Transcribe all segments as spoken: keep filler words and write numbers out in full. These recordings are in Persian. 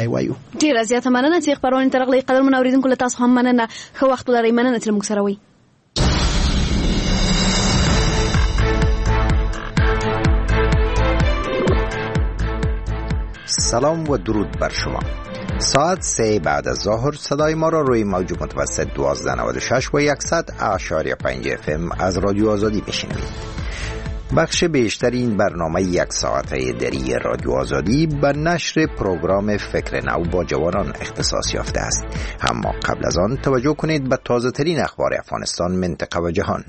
دی وایو. ډیر زیاته مننه چې خبرونه ترغلي قدر منوریدونکو له تاسو هم مننه. خو وخت لري مننه چې موږ سره وي. سلام و درود بر شما. ساعت سه بعد از ظهر صدای ما را روی موج متوسط دوازده نود و شش و صد اعشاری پنج اف ام از رادیو آزادی بشنوید. بخش بیشتر این برنامه یک ساعته دری رادیو آزادی به نشر پروگرام فکر نو با جوانان اختصاص یافته است. اما قبل از آن توجه کنید به تازه ترین اخبار افغانستان، منطقه و جهان.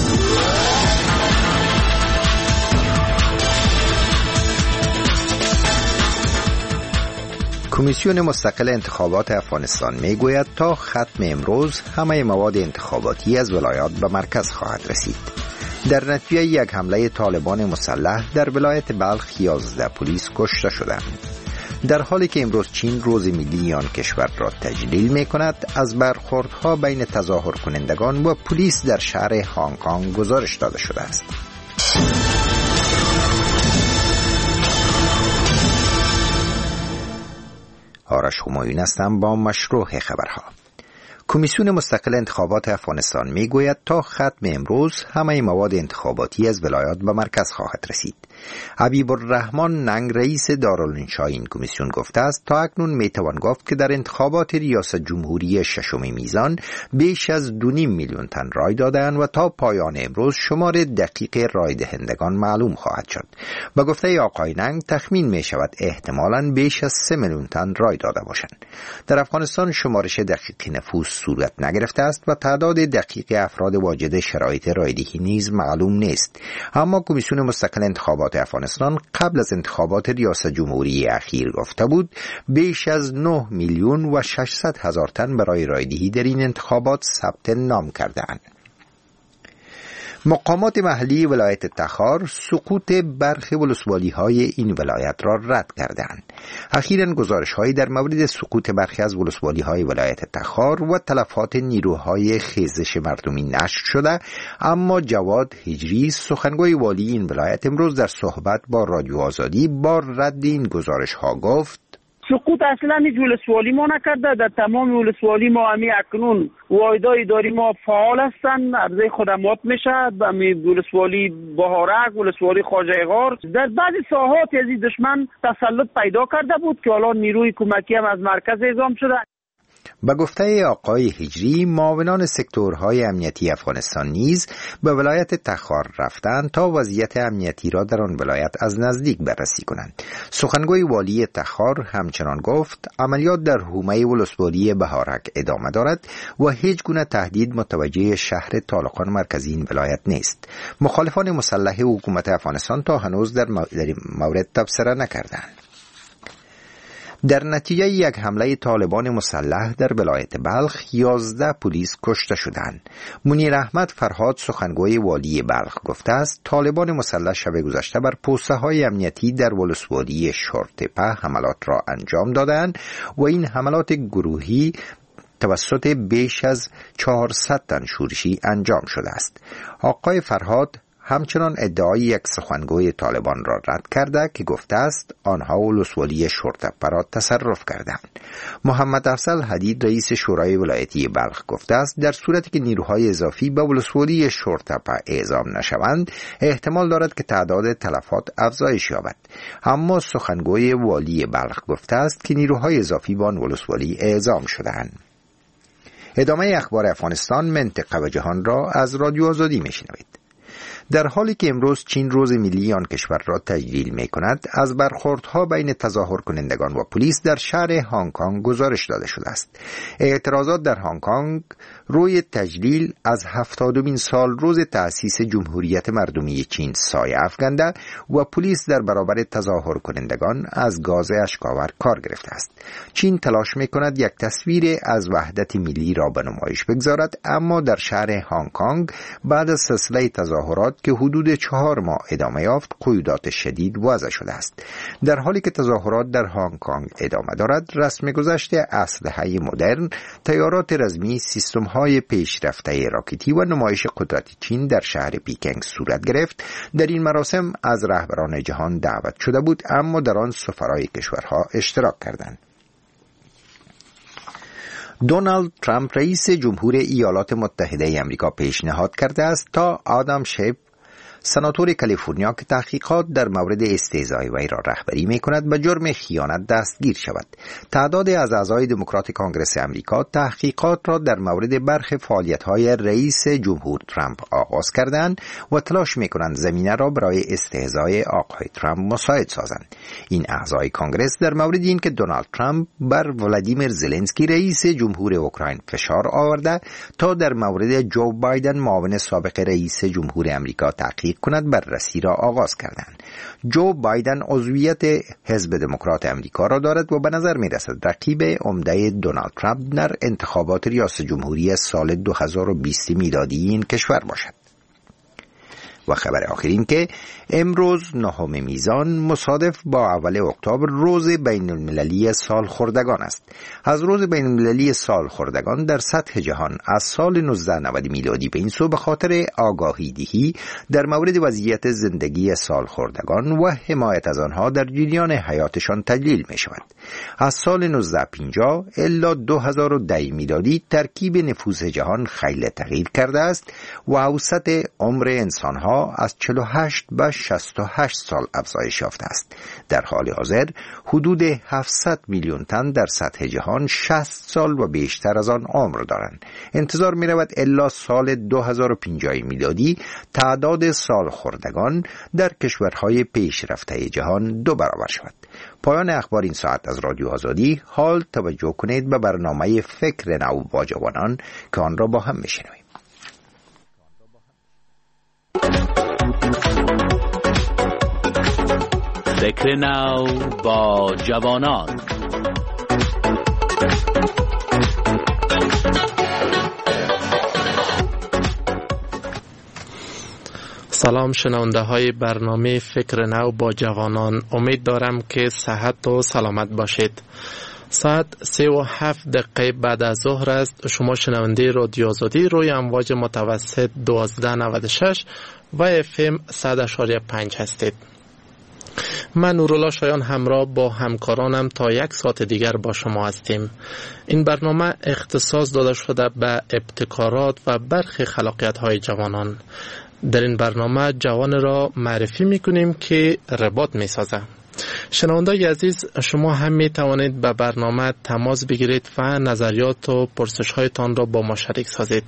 کمیسیون مستقل انتخابات افغانستان میگوید تا ختم امروز همه مواد انتخاباتی از ولایات به مرکز خواهد رسید. در نتیجه یک حمله طالبان مسلح در ولایت بلخ یازده پلیس کشته شدند. در حالی که امروز چین روز ملی آن کشور را تجلیل می کند، از برخوردها بین تظاهر کنندگان و پلیس در شهر هنگ کنگ گزارش داده شده است. آرش همایون هستم با مشروع خبرها. کمیسیون مستقل انتخابات افغانستان میگوید تا ختم امروز همه مواد انتخاباتی از ولایات به مرکز خواهد رسید. حبیب الرحمن ننگ رئیس دارالانشا این کمیسیون گفته است تا اکنون میتوان گفت که در انتخابات ریاست جمهوری ششم میزان بیش از دو نیم میلیون تن رای دادند و تا پایان امروز شمار دقیق رای دهندگان معلوم خواهد شد. با گفته آقای ننگ تخمین می شود احتمالاً بیش از سه میلیون تن رای داده باشند. در افغانستان شمارش دقیق نفوس صورت نگرفته است و تعداد دقیق افراد واجد شرایط رایدهی نیز معلوم نیست. اما کمیسیون مستقل انتخابات افغانستان قبل از انتخابات ریاست جمهوری اخیر گفته بود بیش از نه میلیون و ششصد هزار تن برای رایدهی در این انتخابات ثبت نام کردند. مقامات محلی ولایت تخار سقوط برخی ولسوالی‌های این ولایت را رد کردند. اخیراً گزارش‌هایی در مورد سقوط برخی از ولسوالی‌های ولایت تخار و تلفات نیروهای خیزش مردمی نشر شده، اما جواد هجری سخنگوی والی این ولایت امروز در صحبت با رادیو آزادی با رد این گزارش‌ها گفت سقوط اصلا هیچ ولسوالی ما نکرده. در تمام ولسوالی ما همی اکنون واحدهای اداری ما فعال هستند، عرضه خدمات میشه. همی ولسوالی بهارک، ولسوالی خواجه غار در بعضی ساحات از دشمن تسلط پیدا کرده بود که حالا نیروی کمکی هم از مرکز اعزام شده. با گفته آقای هجری معاونان سکتورهای امنیتی افغانستان نیز به ولایت تخار رفتند تا وضعیت امنیتی را در آن ولایت از نزدیک بررسی کنند. سخنگوی والی تخار همچنان گفت عملیات در حومه ولسوالی بهارک ادامه دارد و هیچ گونه تهدید متوجه شهر طالقان مرکزی این ولایت نیست. مخالفان مسلح حکومت افغانستان تا هنوز در مورد تبصره نکردند. در نتیجه یک حمله طالبان مسلح در ولایت بلخ یازده پلیس کشته شدند. منیر احمد فرهاد سخنگوی والی بلخ گفته است طالبان مسلح شب گذشته بر پوسته های امنیتی در ولسوالی شورتپه حملات را انجام دادند و این حملات گروهی توسط بیش از چهارصد تن شورشی انجام شده است. آقای فرهاد همچنان ادعای یک سخنگوی طالبان را رد کرده که گفته است آنها ولسوالی شورتپه را تصرف کردند. محمد افضل حدید رئیس شورای ولایتی بلخ گفته است در صورتی که نیروهای اضافی به ولسوالی شورتپه اعزام نشوند احتمال دارد که تعداد تلفات افزایش یابد. اما سخنگوی والی بلخ گفته است که نیروهای اضافی به آن ولسوالی اعزام شده‌اند. ادامه اخبار افغانستان، منطقه و جهان را از رادیو آزادی میشنوید. در حالی که امروز چین روز ملی آن کشور را تجلیل می کند، از برخوردها بین تظاهر کنندگان و پلیس در شهر هنگ کنگ گزارش داده شده است. اعتراضات در هنگ کنگ روی تجلیل از هفتادمین سال روز تأسیس جمهوریت مردمی چین سایه افکنده و پلیس در برابر تظاهر کنندگان از گاز اشک‌آور کار گرفته است. چین تلاش می کند یک تصویر از وحدت ملی را به نمایش بگذارد، اما در شهر هنگ کنگ بعد از سلسله تظاهرات که حدود چهار ماه ادامه یافت قیودات شدید وضع شده است. در حالی که تظاهرات در هنگ کنگ ادامه دارد، رسم گذشت اسلحه مدرن، تیارات رزمی، سیستم‌های پیشرفته راکتی و نمایش قدرت چین در شهر پیکنگ صورت گرفت. در این مراسم از رهبران جهان دعوت شده بود، اما در آن سفرای کشورها اشتراک کردند. دونالد ترامپ رئیس جمهور ایالات متحده آمریکا پیشنهاد کرده است تا آدام شیف سناتور کالیفرنیا که تحقیقات در مورد استهزای وی را رهبری می‌کند به جرم خیانت دستگیر شود. تعداد از اعضای دموکرات کانگرس آمریکا تحقیقات را در مورد برخی فعالیت‌های رئیس جمهور ترامپ آغاز کردند و تلاش می‌کنند زمینه را برای استهزای آقای ترامپ مساعد سازند. این اعضای کانگرس در مورد اینکه دونالد ترامپ بر ولادیمیر زلنسکی رئیس جمهور اوکراین فشار آورده تا در مورد جو بایدن معاون سابق رئیس جمهور آمریکا تحقیق کند بررسی را آغاز کردند. جو بایدن عضویت حزب دموکرات آمریکا را دارد و به نظر می رسد رقیب عمده دونالد ترامپ در انتخابات ریاست جمهوری سال دو هزار و بیست میلادی این کشور باشد. و خبر آخر این که امروز نهم میزان مصادف با اول اکتبر روز بین المللی سالخوردگان است. از روز بین المللی سالخوردگان در سطح جهان از سال نوزده نود میلادی به این سو به خاطر آگاهی دهی در مورد وضعیت زندگی سالخوردگان و حمایت از آنها در جریان حیاتشان تجلیل می شود. از سال نوزده پنجاه الی دو هزار و ده میلادی ترکیب نفوس جهان خیلی تغییر کرده است و اوسط عمر انسانها از چهل و هشت به شصت و هشت سال افزایش یافته است. در حال حاضر حدود هفتصد میلیون تن در سطح جهان شصت سال و بیشتر از آن عمر دارند. انتظار می رود الی سال دو هزار و پنجاه میلادی تعداد سالخوردگان در کشورهای پیشرفته جهان دو برابر شود. پایان اخبار این ساعت از رادیو آزادی. حال توجه کنید به برنامه فکر نو با جوانان که آن را با هم میشنویم. فکر نو با جوانان. سلام شنونده های برنامه فکر نو با جوانان، امید دارم که صحت و سلامت باشید. ساعت سه و هفت دقیقه بعد از ظهر است. شما شنونده رادیو آزادی روی امواج متوسط دوازده نود و شش و اف ام صد اشاری پنج هستید. من نورالله شایان همراه با همکارانم تا یک ساعت دیگر با شما هستیم. این برنامه اختصاص داده شده به ابتکارات و برخی خلاقیت های جوانان. در این برنامه جوان را معرفی میکنیم که رباط میسازه. شنوندگان عزیز، شما هم می توانید به برنامه تماس بگیرید و نظریات و پرسش هایتان را با ما شریک سازید.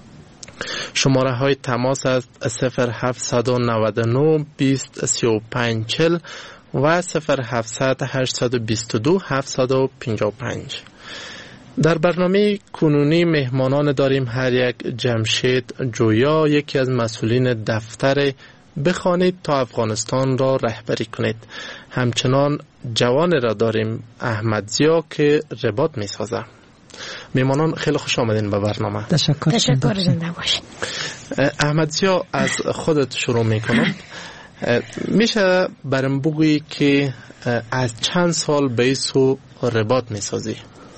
شماره های تماس است صفر هفت نه نه بیست سی و پنج چهل و صفر هفت هشت دو دو هفت پنج پنج. در برنامه کنونی مهمانان داریم. هر یک جمشید جویا، یکی از مسئولین دفتر بخوانید تا افغانستان را رهبری کنید. همچنان جوان را داریم، احمد زیا، که رباط می سازه. میمانان خیلی خوش آمدین به برنامه. تشکر. تشکر زنده باشین. احمد زیا، از خودت شروع میکنم. میشه برام بگویی که از چند سال به ایسو رباط میسازی؟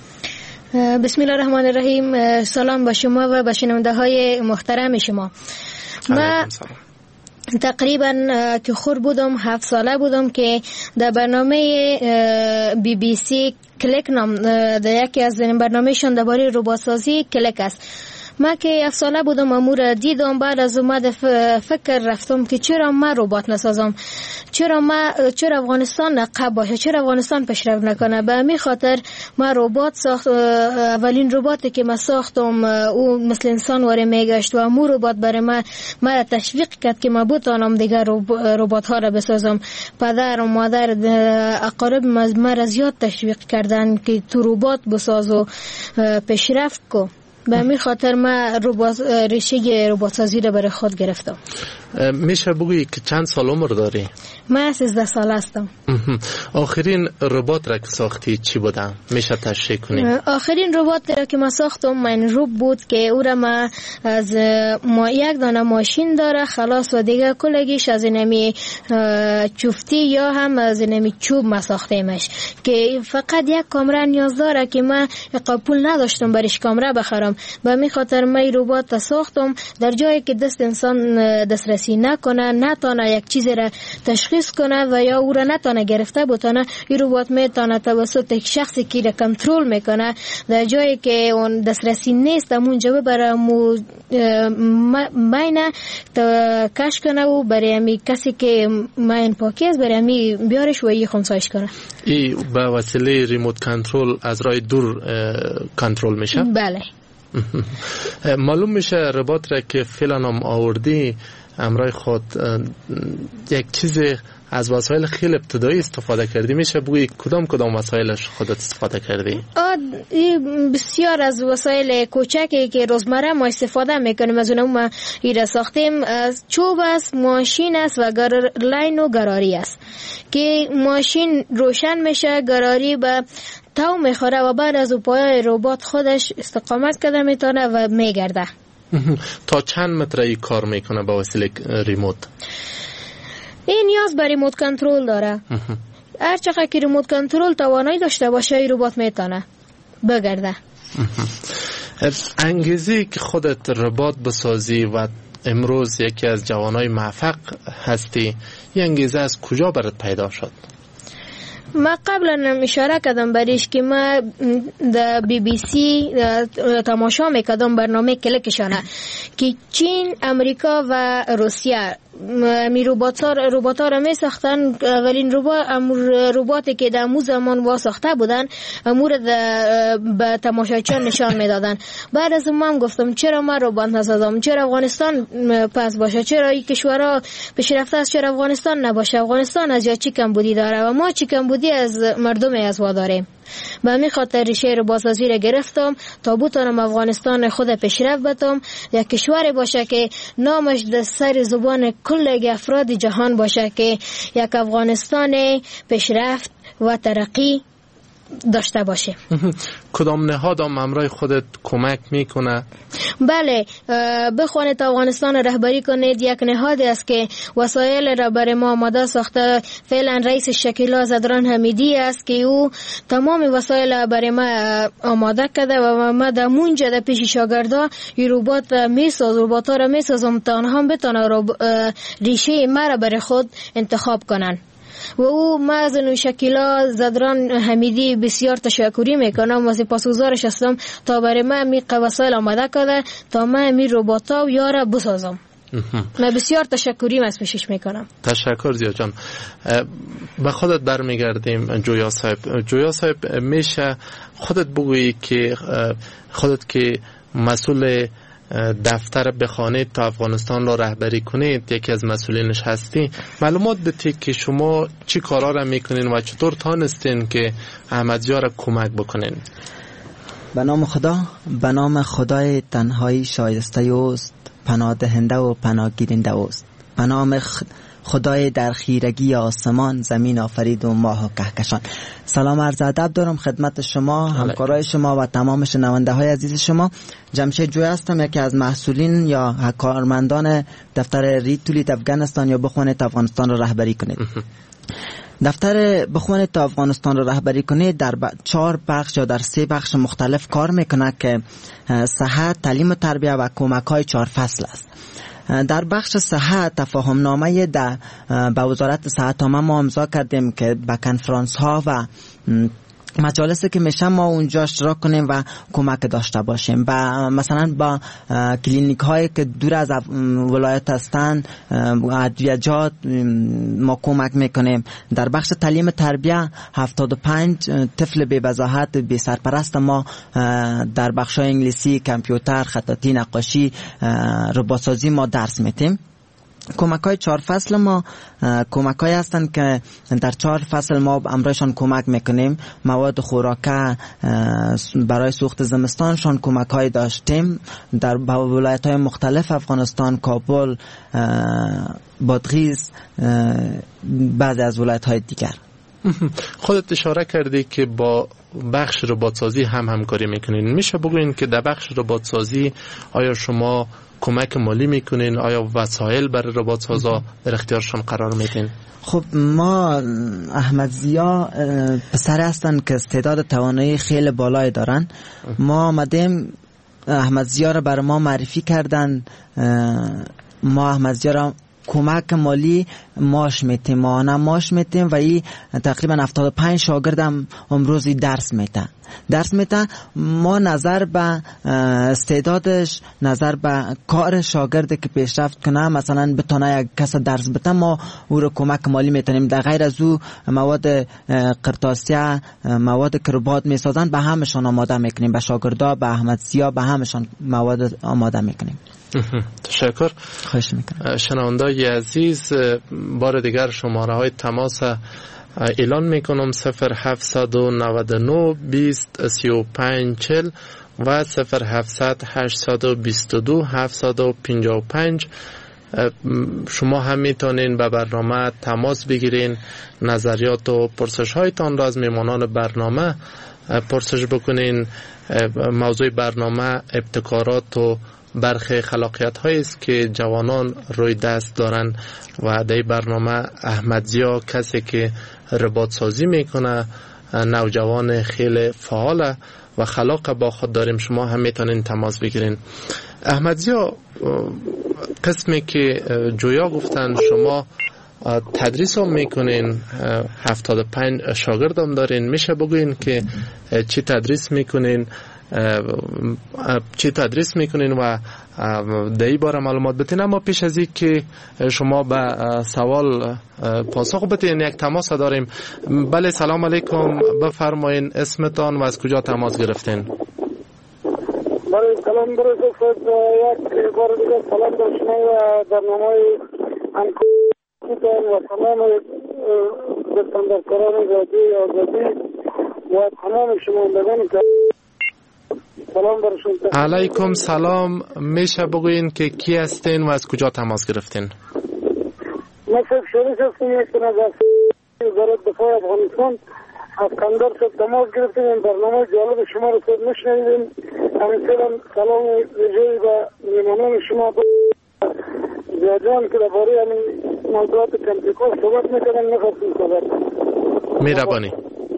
بسم الله الرحمن الرحیم. سلام با شما و به شنونده های محترم شما. ما تقریبا که خور بودم، هفت ساله بودم که در برنامه بی بی سی کلیک نام، در یکی از برنامهشون درباره رباط سازی کلیک است. ما که یک ساله بودم امور دیدم، بعد از اومد فکر رفتم که چرا ما رباط نسازم، چرا ما چرا افغانستان نقب باشه، چرا افغانستان پیشرفت نکنه. به همین خاطر ما رباط ساخت. اولین رباطی که ما ساختم او مثل انسان واره میگشت و امو رباط برای ما ما تشویق کرد که ما بتونم دیگر رباط ها را بسازم. پدر و مادر اقارب ما را زیاد تشویق کردن که تو رباط بساز و پیشرفت کو. به همین خاطر من ریشه رباط سازی را برای خود گرفتم. میشه بگویی که چند سال عمر داری؟ من سیزده سال هستم. آخرین رباط را که ساختی چی بوده؟ میشه تشریح کنی؟ آخرین رباط را که من ساختم من روب بود که او را من از ما یک دانه ماشین داره خلاص و دیگه کلگیش از اینمی چوفتی یا هم از اینمی چوب ما ساختیمش که فقط یک کامره نیاز داره که من پول نداشتم برش کامره بخرم. به همین خاطر من رباط ساختم در جایی که دست انسان دسترسی دسترسی نکنه، نتونه یک چیز را تشخیص کنه و یا او را نتونه گرفته بتونه، این ربات میتونه توسط یک شخصی که را کنترل میکنه در جایی که اون دسترسی نیست اونجا ببره مو ماینه کش کنه و برای امی کسی که ماین پاکی است برای امی بیارش و یه خونسایش کنه. ای به وسیله ریموت کنترل از راه دور کنترل میشه؟ بله. معلوم میشه ربات را که فعلا هم آوردی امرای خود یک چیز از وسایل خیلی ابتدایی استفاده کردی، میشه بگویی کدام کدام وسایلش خودت استفاده کردی؟ بسیار از وسایل کوچکی که روزمره ما استفاده میکنیم از اونم ما ایره ساختیم. از چوب است، ماشین است و گرلاین و گراری است که ماشین روشن میشه، گراری به تو میخوره و بعد از او پای ربات خودش استقامت کرده میتونه و میگرده. تا چند متر ای کار میکنه با وسیله ریموت؟ این نیاز به ریموت کنترل داره. هر چقدر که ریموت کنترل توانایی داشته باشه این ربات میتونه بگرده. انگیزی که خودت ربات بسازی و امروز یکی از جوانای موفق هستی، این انگیزه از کجا برات پیدا شد؟ ما قبلا اشاره کردم بریش که ما در بی بی سی تماشا میکردم برنامه کلکشانه که چین، امریکا و روسیه می روبات‌ها روبات‌ها را می ساختن. اولین ربات رباتی که در مو زمان وا ساخته بودن امور به تماشاچیان نشان میدادن. بعد از اون هم گفتم چرا ما ربات نسازم، چرا افغانستان پس باشه، چرا این کشورها پیشرفته است، چرا افغانستان نباشه. افغانستان از جا چی کمبودی داره و ما چی کمبودی از مردم از وا داریم. به همین خاطر ریشه ربات‌سازی را گرفتم تا بتونم افغانستان خود پیشرفت بدم، یک کشوری باشه که نامش در سر زبان کل افراد جهان باشه که یک افغانستان پیشرفت و ترقی داشته باشه. کدام نهاد هم همراه خودت کمک میکنه؟ بله، بخواید افغانستان رهبری کنید، یک نهادی است که وسایل را برای ما آماده ساخته. فعلا رئیس شکیلا زدران حمیدی است که او تمام وسایل برای ما آماده کرده و ما در مونجا در پیش شاگردا این ربات میساز ربات‌ها را میسازم تا آنها بتونن ریشه ما را برای خود انتخاب کنن. و او ما از شکیلا زدران حمیدی بسیار تشکری میکنم و سپاسگزارش هستم تا برای من می وسایل آماده کرده تا من می رباتا و یارا بسازم. من بسیار تشکری از پیشش میکنم. تشکر زیاد جان. به خودت برمیگردیم جویا صاحب. جویا صاحب میشه خودت بگویی که خودت که مسئول دفتر بخانه تا افغانستان را رهبری کنید، یکی از مسئولینش هستی، معلومات بدید که شما چی کارا را میکنین و چطور تانستین که احمدزیا را کمک بکنین؟ به نام خدا، به نام خدای تنهایی شایسته اوست، پناه دهنده و پناه گیرنده اوست. به نام خدای در خیرگی آسمان زمین آفرید و ماه و کهکشان. سلام عرض ادب دارم خدمت شما، همکارای شما و تمام شنونده های عزیز شما. جمشید جوی هستم، یکی از مسئولین یا کارمندان دفتر رید تولید افغانستان یا بخونید افغانستان را رهبری کنید. دفتر بخونید تا افغانستان را رهبری کنید در چهار بخش یا در سه بخش مختلف کار میکنه که صحت، تعلیم و تربیت و کمک های چهار فصل است. در بخش صحت تفاهم نامه در با وزارت صحت ما امضا کردیم که با کنفرانس ها و مجالسی که میشه ما اونجا اشتراک کنیم و کمک داشته باشیم. با مثلا با کلینیک هایی که دور از ولایت هستند، ادویه‌جات ما کمک میکنیم. در بخش تعلیم تربیت هفتاد و پنج طفل بی وضاحت بی سرپرست ما در بخش انگلیسی، کامپیوتر، خطاطی، نقاشی، ربات‌سازی ما درس میدیم. کمک های چهار فصل ما کمک های هستند که در چهار فصل ما امرایشان کمک میکنیم. مواد خوراکه برای سوخت زمستانشان کمک های داشتیم در ولایت های مختلف افغانستان، کابل، بادغیس، بعضی از ولایت های دیگر. خودت اشاره کردی که با بخش ربات‌سازی هم همکاری میکنین. میشه بگوین که در بخش ربات‌سازی آیا شما کمک مالی میکنین؟ آیا وسایل برای ربات‌سازا در اختیارشون قرار میدین؟ خب ما احمدزیا پسر هستن که استعداد توانایی خیلی بالای دارن. ما آمدیم احمدزیا را برای ما معرفی کردن. ما احمدزیا را کمک مالی ماش میتیم، ماهانه ماش میتیم و این تقریبا هفتاد و پنج شاگردم امروزی درس میتن درس میتن ما نظر به استعدادش، نظر به کار شاگردی که پیشرفت کنه، مثلا بتونه یک کس درس بده، ما او رو کمک مالی میتونیم. در غیر از او مواد قرطاسیه، مواد کربات میسازن، به همشان آماده میکنیم، به شاگردا، به احمدزیا، به همشان مواد آماده میکنیم. تشکر. خواهش میکنم. شنوندای عزیز، بار دیگر شماره های تماس اعلان میکنم: صفر هفتصد و نود و نه بیست سی و پنج چهل و صفر هفتصد هشتصد و بیست و دو هفتصد و پنجاه و پنج. شما هم میتونین به برنامه تماس بگیرین، نظریات و پرسش هایتان را از میمانان برنامه پرسش بکنین. موضوع برنامه ابتکارات و برخی خلاقیت هایی است که جوانان روی دست دارن و در برنامه احمدزیا کسی که رباط سازی میکنه، نوجوان خیلی فعال و خلاق با خود داریم. شما هم میتونین تماس بگیرین. احمدزیا، قسمی که جویا گفتن شما تدریس هم میکنین، هفتاد و پنج شاگرد هم دارین، میشه بگوین که چی تدریس میکنین، چی تدریس میکنین و در این باره معلومات بتین؟ اما پیش از این که شما به سوال پاسخ بتین یک تماس داریم. بله، سلام علیکم، بفرمایین اسمتان و از کجا تماس گرفتین؟ بله سلام برای خود، یک بار دیگه سلام در شما و برنامه انکوتان و تمام بستاندرکاران رادیوی آزادی و تمام شماندگان که سلام برشون. علیکم سلام. میشه بگوین که کی هستین و از کجا تماس گرفتین؟ من سیف شریف هستم، یک نظر وزارت دفاع افغانستان. از کندر شد تماس گرفتیم، این برنامه جالب شما رو خود نشنیدیم. همینطورم سلام ویژه‌ای به میمانان شما زیادان که درباره همین موضوعات کمپیکال صحبت میکنن نخواستیم صحبت میربانی.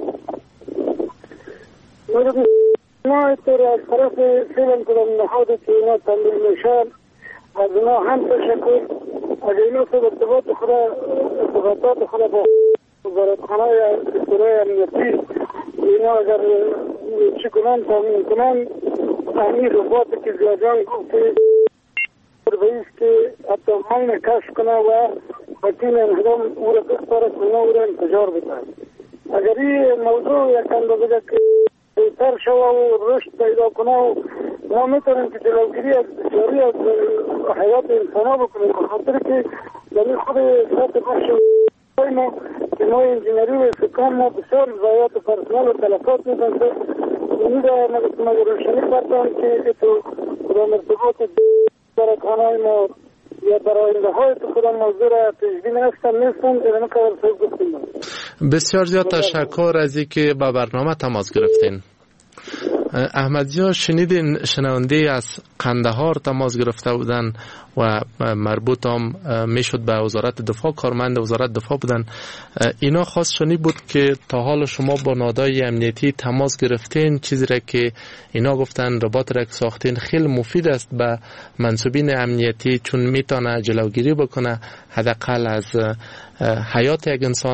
ما اینطور از طرف فیلم کنم نهاده که اینا تنبیل میشن، از اینا هم تشکر. اگر اینا خود ارتباط خود ارتباطات خود با وزارتخانه اداره امنیتی اینا اگر چی کنن تامین کنن، همین رباطی که زیادان گفته بایست که حتی ماین کشف کنه و بطین انهدام او را بسپاره کنه، او را انتجار بده. اگر این موضوع یک اندازه که بهتر شوه و رشد پیدا کنه و ما میتونیم که جلوگیری از بسیاری از حیات انسان ها بکنیم، بخاطر که در خود سطح بخش ما که ما انجینری و سکان ما بسیار ضایعات پرسنل و تلفات میدن. این را مگر روشنی کردن که تو خدا مرتبات برکانهای ما یا برای آینده های تو خدا موضوع را پیشبین هستن نیستن ایران کار سوز گفتیم. بسیار زیاد تشکر از این که با برنامه تماس گرفتین. احمدزیا، شنیدین شنونده از قندهار تماس گرفته بودن و مربوط هم میشد به وزارت دفاع، کارمند وزارت دفاع بودن. اینا خواست شنی بود که تا حال شما با نهادهای امنیتی تماس گرفتین، چیزی را که اینا گفتن رباط را که ساختین خیلی مفید است به منصوبین امنیتی، چون میتونه جلوگیری بکنه حداقل از حیات یک انسان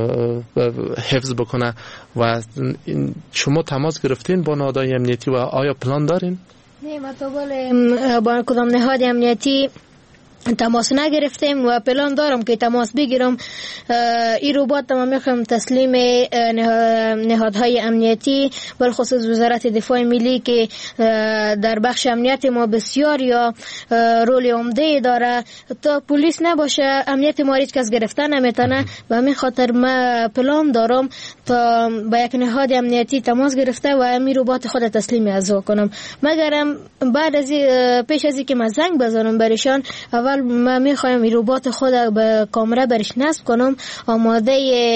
حفظ بکنه. و شما تماس گرفتین با نهادهای امنیتی و آیا پلان دارین؟ نه، ما تا بال با کدام نهاد امنیتی تماس نگرفتیم و پلان دارم که تماس بگیرم. این ربات ما میخوام تسلیم نهادهای امنیتی، بالخصوص وزارت دفاع ملی که در بخش امنیت ما بسیار یا رول عمده داره. تا پلیس نباشه امنیت ما هیچ کس گرفتن نمیتونه. و همین خاطر ما پلان دارم تا با یک نهاد امنیتی تماس گرفته و همین ربات خود تسلیم از کنم. مگرم بعد از پیش از اینکه ما زنگ بزنم برشان، اول ما میخوایم این ربات خود به کامره برش نصب کنم، آماده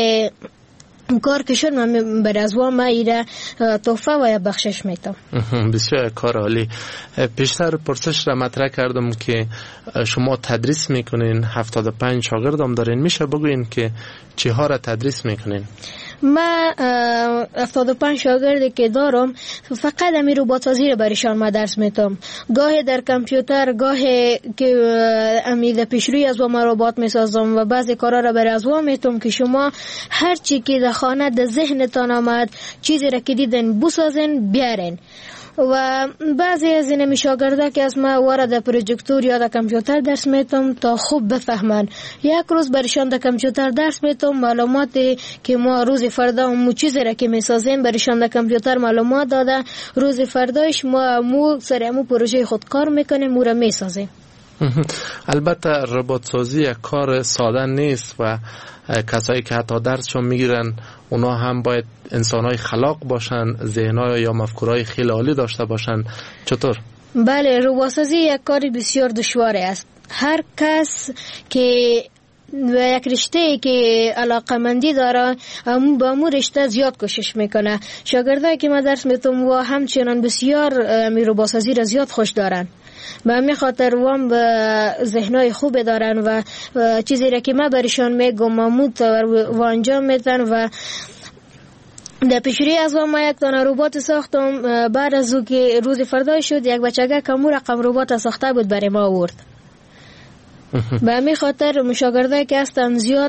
کار که شد من بر از وام ایره تحفه و یا بخشش میتم. بسیار کار عالی. پیشتر پرسش را مطرح کردم که شما تدریس میکنین، هفتاد و پنج شاگرد هم دارین، میشه بگوین که چی ها را تدریس میکنین؟ من هفتاد و پنج شاگردی که دارم فقط امی ربات سازی رو برشان ما درس میتم. گاهی در کامپیوتر، گاهی که امی در پیشروی از ما ربات میسازم و بعضی کارا رو بر از میتم که شما هر چی که در خانه در ذهنتان آمد چیزی را که دیدن بسازن بیارن. و بعضی از این شاگردا که از ما وارد پروژکتور یا در کامپیوتر درس میتم تا خوب بفهمن. یک روز برشان در کامپیوتر درس میتم، معلوماتی که ما روز فردا مو چیزی را که میسازیم برشان در کامپیوتر معلومات داده، روز فرداش ما مو سر مو پروژه خود کار میکنیم، مو را میسازیم. البته ربات سازی یک کار ساده نیست و کسایی که حتی درسشون میگیرن اونا هم باید انسانای خلاق باشن، ذهنای یا مفکورای خیلی عالی داشته باشن. چطور؟ بله، ربات سازی یک کار بسیار دشوار است. هر کس که و یک رشته که علاقمندی داره امون با امون رشته زیاد کوشش میکنه. شاگردایی که من درس میتم و همچنان بسیار می ربات سازی را زیاد خوش دارن. به همین خاطر وام به ذهنای خوب دارن و چیزی را که من برشان میگم مامود و انجام میدن. و در پیشروی از ما یک دانه ربات ساختم. بعد از او که روز فردا شد یک بچگه کمو رقم ربات ساخته بود برای ما آورد. به همین خاطر مشاگرده که هستن زیاد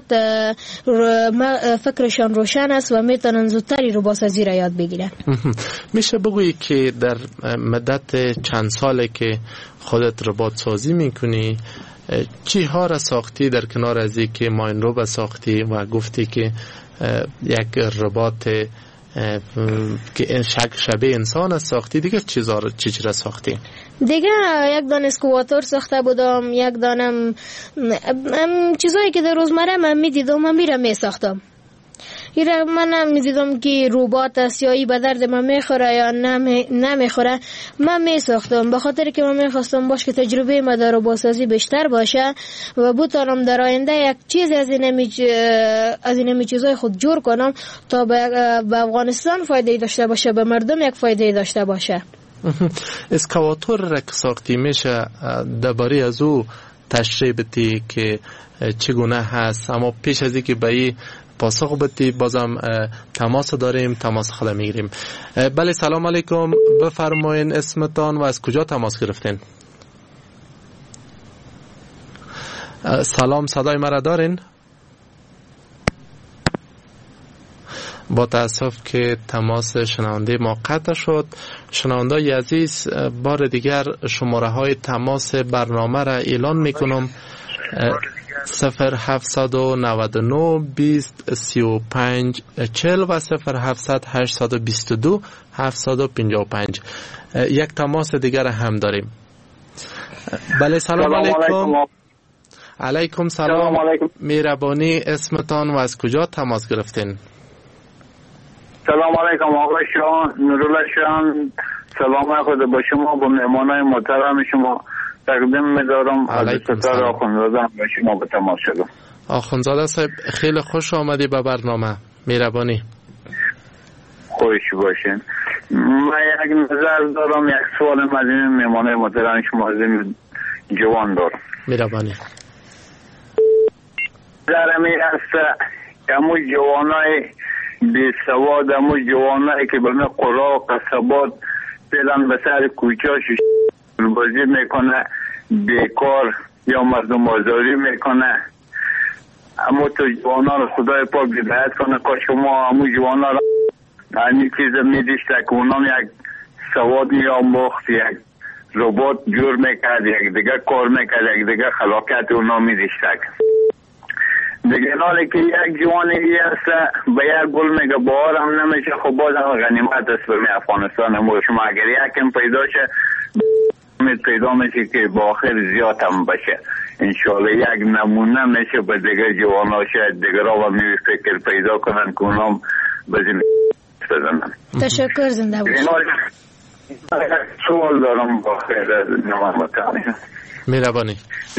فکرشان روشن است و میتونن زودتری ربات سازی را یاد بگیرن. میشه بگویی که در مدت چند ساله که خودت ربات سازی میکنی چی ها را ساختی در کنار از این که ماین رو ساختی و گفتی که یک ربات که شک شبیه انسان است ساختی، دیگه چیزا را چی چی را ساختی؟ دیگه یک دانه اسکواتور ساخته بودم، یک دانم چیزایی که در روزمره من میدیدم من میرم میساختم. ایره من میدیدم که ربات است یا ای به درد من میخوره یا نمیخوره من میساختم، به خاطر که من میخواستم باش که تجربه ما در ربات سازی بیشتر باشه و بتونم در آینده یک چیز از این از این چیزای خود جور کنم تا به افغانستان فایده داشته باشه، به مردم یک فایده داشته باشه. اسکواتور را که ساختی میشه درباره از او تشریح بدی که چگونه هست؟ اما پیش از اینکه به این پاسخ بدی بازم تماس داریم، تماس خود میگیریم. بله سلام علیکم، بفرمایین اسمتان و از کجا تماس گرفتین؟ سلام، صدای مرا دارین؟ با تاسف که تماس شنونده ما قطع شد. شنونده عزیز بار دیگر شماره های تماس برنامه را اعلان میکنم: صفر هفتصد و نود و نه بیست سی و پنج چهل و صفر هفتصد هشتصد و بیست و دو هفتصد و پنجاه و پنج. یک تماس دیگر هم داریم. بله سلام علیکم. علیکم سلام. مهربانی اسمتان و از کجا تماس گرفتین؟ سلام علیکم آقای شاه، نورالله شاه. سلام خود با شما، با مهمانای محترم شما تقدیم می‌دارم. از ستاره آخوندزاده با شما به تماس شدم. آخوندزاده صاحب خیلی خوش آمدی به برنامه. مهربانی. خوش باشین. من یک نظر دارم، یک سوال مدین مهمانای محترم شما از جوان دارم. مهربانی. نظرمی است که همون جوانای بی سواد، همون جوانایی که به قرا و قصبات فعلا به سر کوچاش بازی میکنه، بیکار یا مردم آزاری میکنه، اما تو جوانا رو خدای پاک هدایت کنه که شما همون جوانا رو همین چیز میدیشته که اونام یک سواد میاموخت، یک ربات جور میکرد، یک دیگه کار میکرد، یک دیگه خلاقیت اونام میدیشته. دیگه نالی که یک جوانی هست به یک گل میگه بار هم نمیشه، خب باز هم غنیمت است برمی افغانستان. ما شما اگر یکم پیدا شه امید پیدا میشه که با آخر زیاد هم بشه. انشالله یک نمونه میشه به دیگه جوان ها شاید دیگه را و می فکر پیدا کنن که اونام بزیم بزنن. تشکر، زنده باشید. سوال دارم با خیر از نمان مطمئن. مهربانی.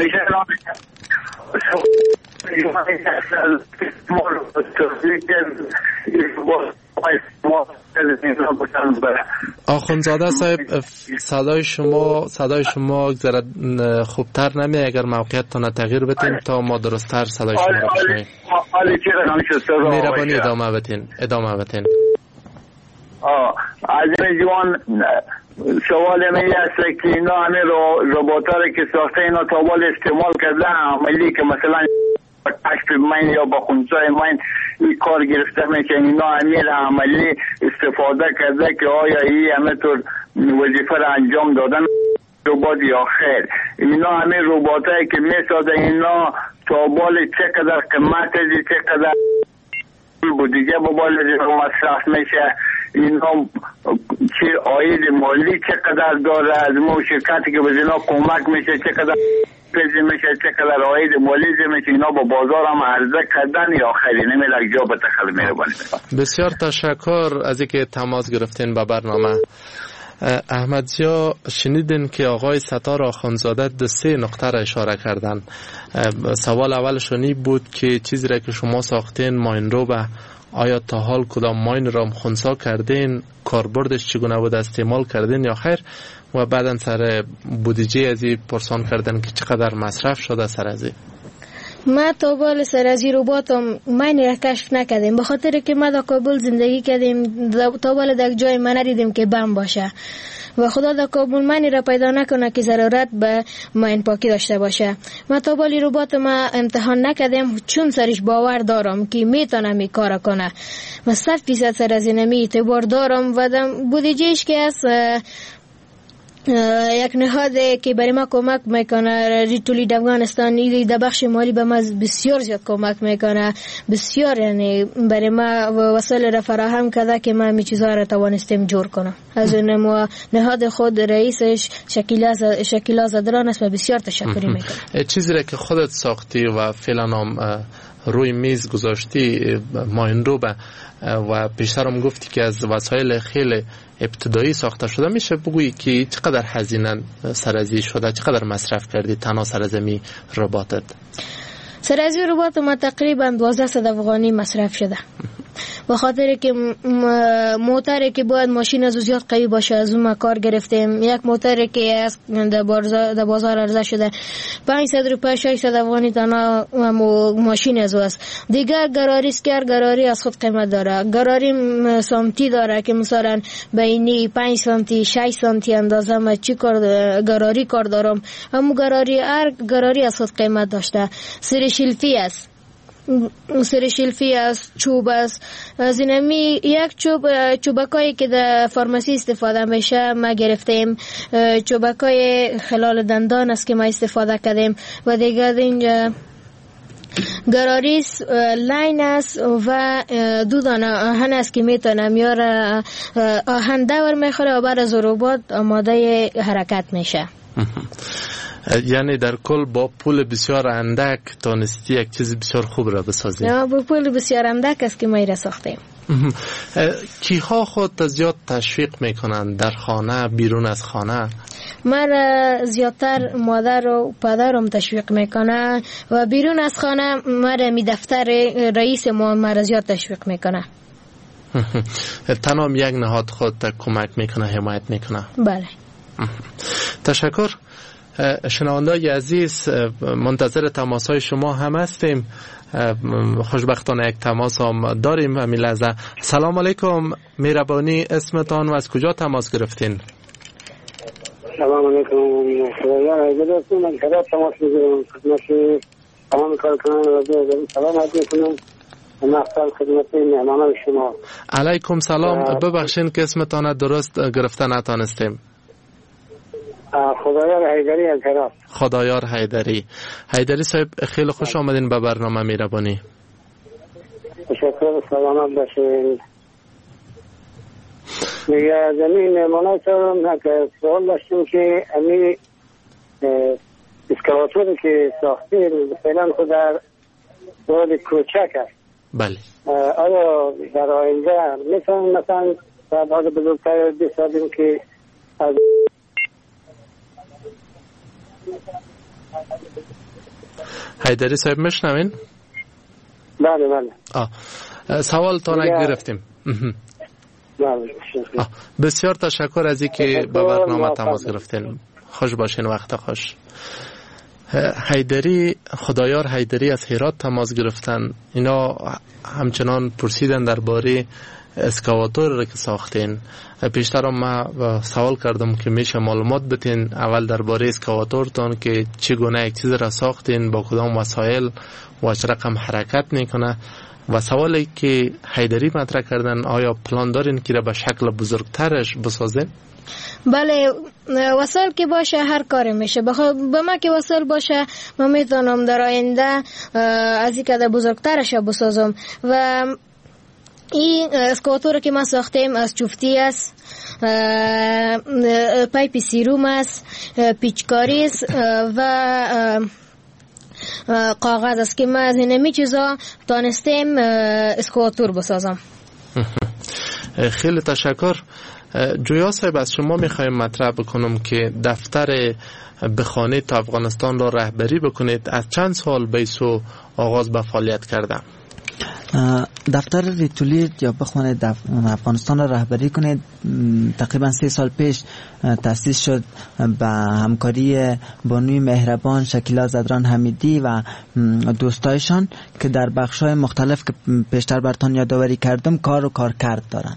آخوندزاده صاحب صدای شما صدای شما ذره خوبتر نمیه، اگر موقعیتتان تغییر بدین تا ما درستتر صدای شما را بشنویم. سوالی چی رقم شد؟ مهربانی ادامه بتین ادامه بتین. آه از این جوان سوال می است که اینا همه روبوتاری که ساخته اینا تا بال استعمال کرده عملی که مثلا کشف مین یا با خونسای مین این کار گرفته میشه، اینا امیر عملی استفاده کرده که آیا این همه طور وظیفه را انجام دادن روبات یا خیر. اینا همه روباتایی که میسازه اینا تا بال چقدر قیمت ازی چقدر بودیجه با بال مصرف میشه، اینا چه عاید مالی چقدر داره از مو شرکتی که به اینا کمک میشه چقدر پیزی میشه چقدر عاید مالی میشه، اینا با بازار هم عرضه کردن یا خیلی نمیلک جا به تخیل میربانی. بسیار تشکر از اینکه تماس گرفتین با برنامه. احمد زیا شنیدین که آقای ستار آخوندزاده ده سه نقطه را اشاره کردن. سوال اولشانی بود که چیزی را که شما ساختین ماین رو به آیا تا حال کدام ماین را خنثی کردین، کاربردش چگونه بود، استعمال کردین یا خیر، و بعدا سر بودجه ازی پرسان کردن که چقدر مصرف شده سر ازی. ما تا بال سر ازی روباتم ماین را کشف نکردیم به خاطر که ما در کابل زندگی کردیم، تا بال در جای ما ندیدیم که بم باشه و خدا در کابل ماین را پیدا نکنه که ضرورت به ماین پاکی داشته باشه. ما تا بالی روبات ما امتحان نکردیم چون سرش باور دارم که میتونم این کار کنه. ما صد فیصد سر از اینمی اعتبار دارم و بودجهش که از یک نهاد که برای ما کمک میکنه ریتولید افغانستان این در بخش مالی به ما بسیار زیاد کمک میکنه، بسیار یعنی برای ما وسایل را فراهم کرده که ما می چیزها را توانستیم جور کنم. از اون نهاد خود رئیسش شکیلا زدران است و بسیار تشکری میکنم. چیزی را که خودت ساختی و فعلا هم روی میز گذاشتی ماین رو به و پیشترم گفتی که از وسایل خیلی ابتدایی ساخته شده، میشه بگویی که چقدر هزینه سرازی شده، چقدر مصرف کردی تنها سرازمی رباتت؟ سرازی ربات ما تقریبا دوازده صد افغانی مصرف شده به خاطر که موتری که باید ماشین از زیاد قوی باشه از اون کار گرفتیم. یک موتری که از در بازار در بازار عرضه شده پانصد روپیه ششصد افغانی تنها ماشین از است. دیگر گراریسکر گراری از خود قیمت داره، گراری سانتی داره که مثلا بینی پنج سانتی شش سانتی اندازه ما چی کار گراری کار دارم، اما گراری هر گراری از خود قیمت داشته. سر شلفی است، سر شلفی است، چوب است. از اینمی یک چوب چوبکایی که در فارماسی استفاده میشه ما گرفتیم، چوبکای خلال دندان است که ما استفاده کردیم و دیگر اینجا گراریس لاین است و دو دانه آهن است که میتونم یار آهن دور میخوره و بعد از ربات آماده حرکت میشه. یعنی در کل با پول بسیار اندک تانستی یک چیز بسیار خوب را بسازی؟ نه، با پول بسیار اندک است که ما را ساختیم. کیها خود زیاد تشویق میکنند در خانه بیرون از خانه؟ ما را زیادتر مادر و پدرم تشویق میکنه و بیرون از خانه ما را می دفتر رئیس ما ما را زیاد تشویق میکنه. تنها یک نهاد خود کمک میکنه، حمایت میکنه؟ بله. تشکر. شنونده‌های عزیز، منتظر تماس‌های شما هم هستیم. خوشبختانه یک تماس هم داریم همین لحظه. سلام علیکم، مهربانی اسمتان و از کجا تماس گرفتین؟ سلام علیکم، خدایار حیدری هستم، من خدمت تماس میگیرم خدمت تمام کارکنان رادیو سلام عرض میکنم. مخصوصا خدمت مهمانان شما. علیکم سلام. ببخشید که اسمتان درست گرفته نتانستیم. خدایار حیدری از هرات. خدایار حیدری. حیدری صاحب خیلی خوش آمدین به برنامه مهربانی. تشکر و سلامت باشید. میگه زمین مهماناتون که سوال داشتیم که امی اسکالاتوری که ساختیم فعلا خود در دور کوچک است. بله. آیا در آینده میتونیم مثلا در بعد بزرگتر بسازیم که از حیدری صاحب میشنوین؟ بله بله. آه. سوال تا نگرفتیم. بله. بسیار تشکر از اینکه به برنامه تماس گرفتین. خوش باشین، وقت خوش. حیدری خدایار حیدری از هرات تماس گرفتن. اینا همچنان پرسیدن درباره اسکاواتور را که ساختین. پیشتر ما سوال کردم که میشه معلومات بتین اول درباره اسکاواتورتان که چگونه یک چیز را ساختین، با کدام وسایل و چه رقم حرکت میکنه. و سوالی که حیدری مطرح کردن، آیا پلان دارین که را به شکل بزرگترش بسازین؟ بله، وسایل که باشه هر کاری میشه. بخواد به ما که وسایل باشه ما میتونم در آینده از این کده بزرگترش بسازم. و این اسکواتور که ما ساختیم از چفتی است، پایپ سیروم است، پیچکاری است و کاغذ است که ما از اینمی چیزا تانستیم اسکواتور بسازم. خیلی تشکر. جویا صاحب، از شما میخوایم مطرح بکنم که دفتر بخوانید تا افغانستان را رهبری بکنید. از چند سال بیسو آغاز به فعالیت کرده؟ دفتر ریتولید یا بخوانید افغانستان را رهبری کنید تقریبا سه سال پیش تأسیس شد به همکاری بانوی مهربان شکیلا زدران حمیدی و دوستایشان که در بخش‌های مختلف که پیشتر براتون یادآوری کردم کار و کارکرد دارن.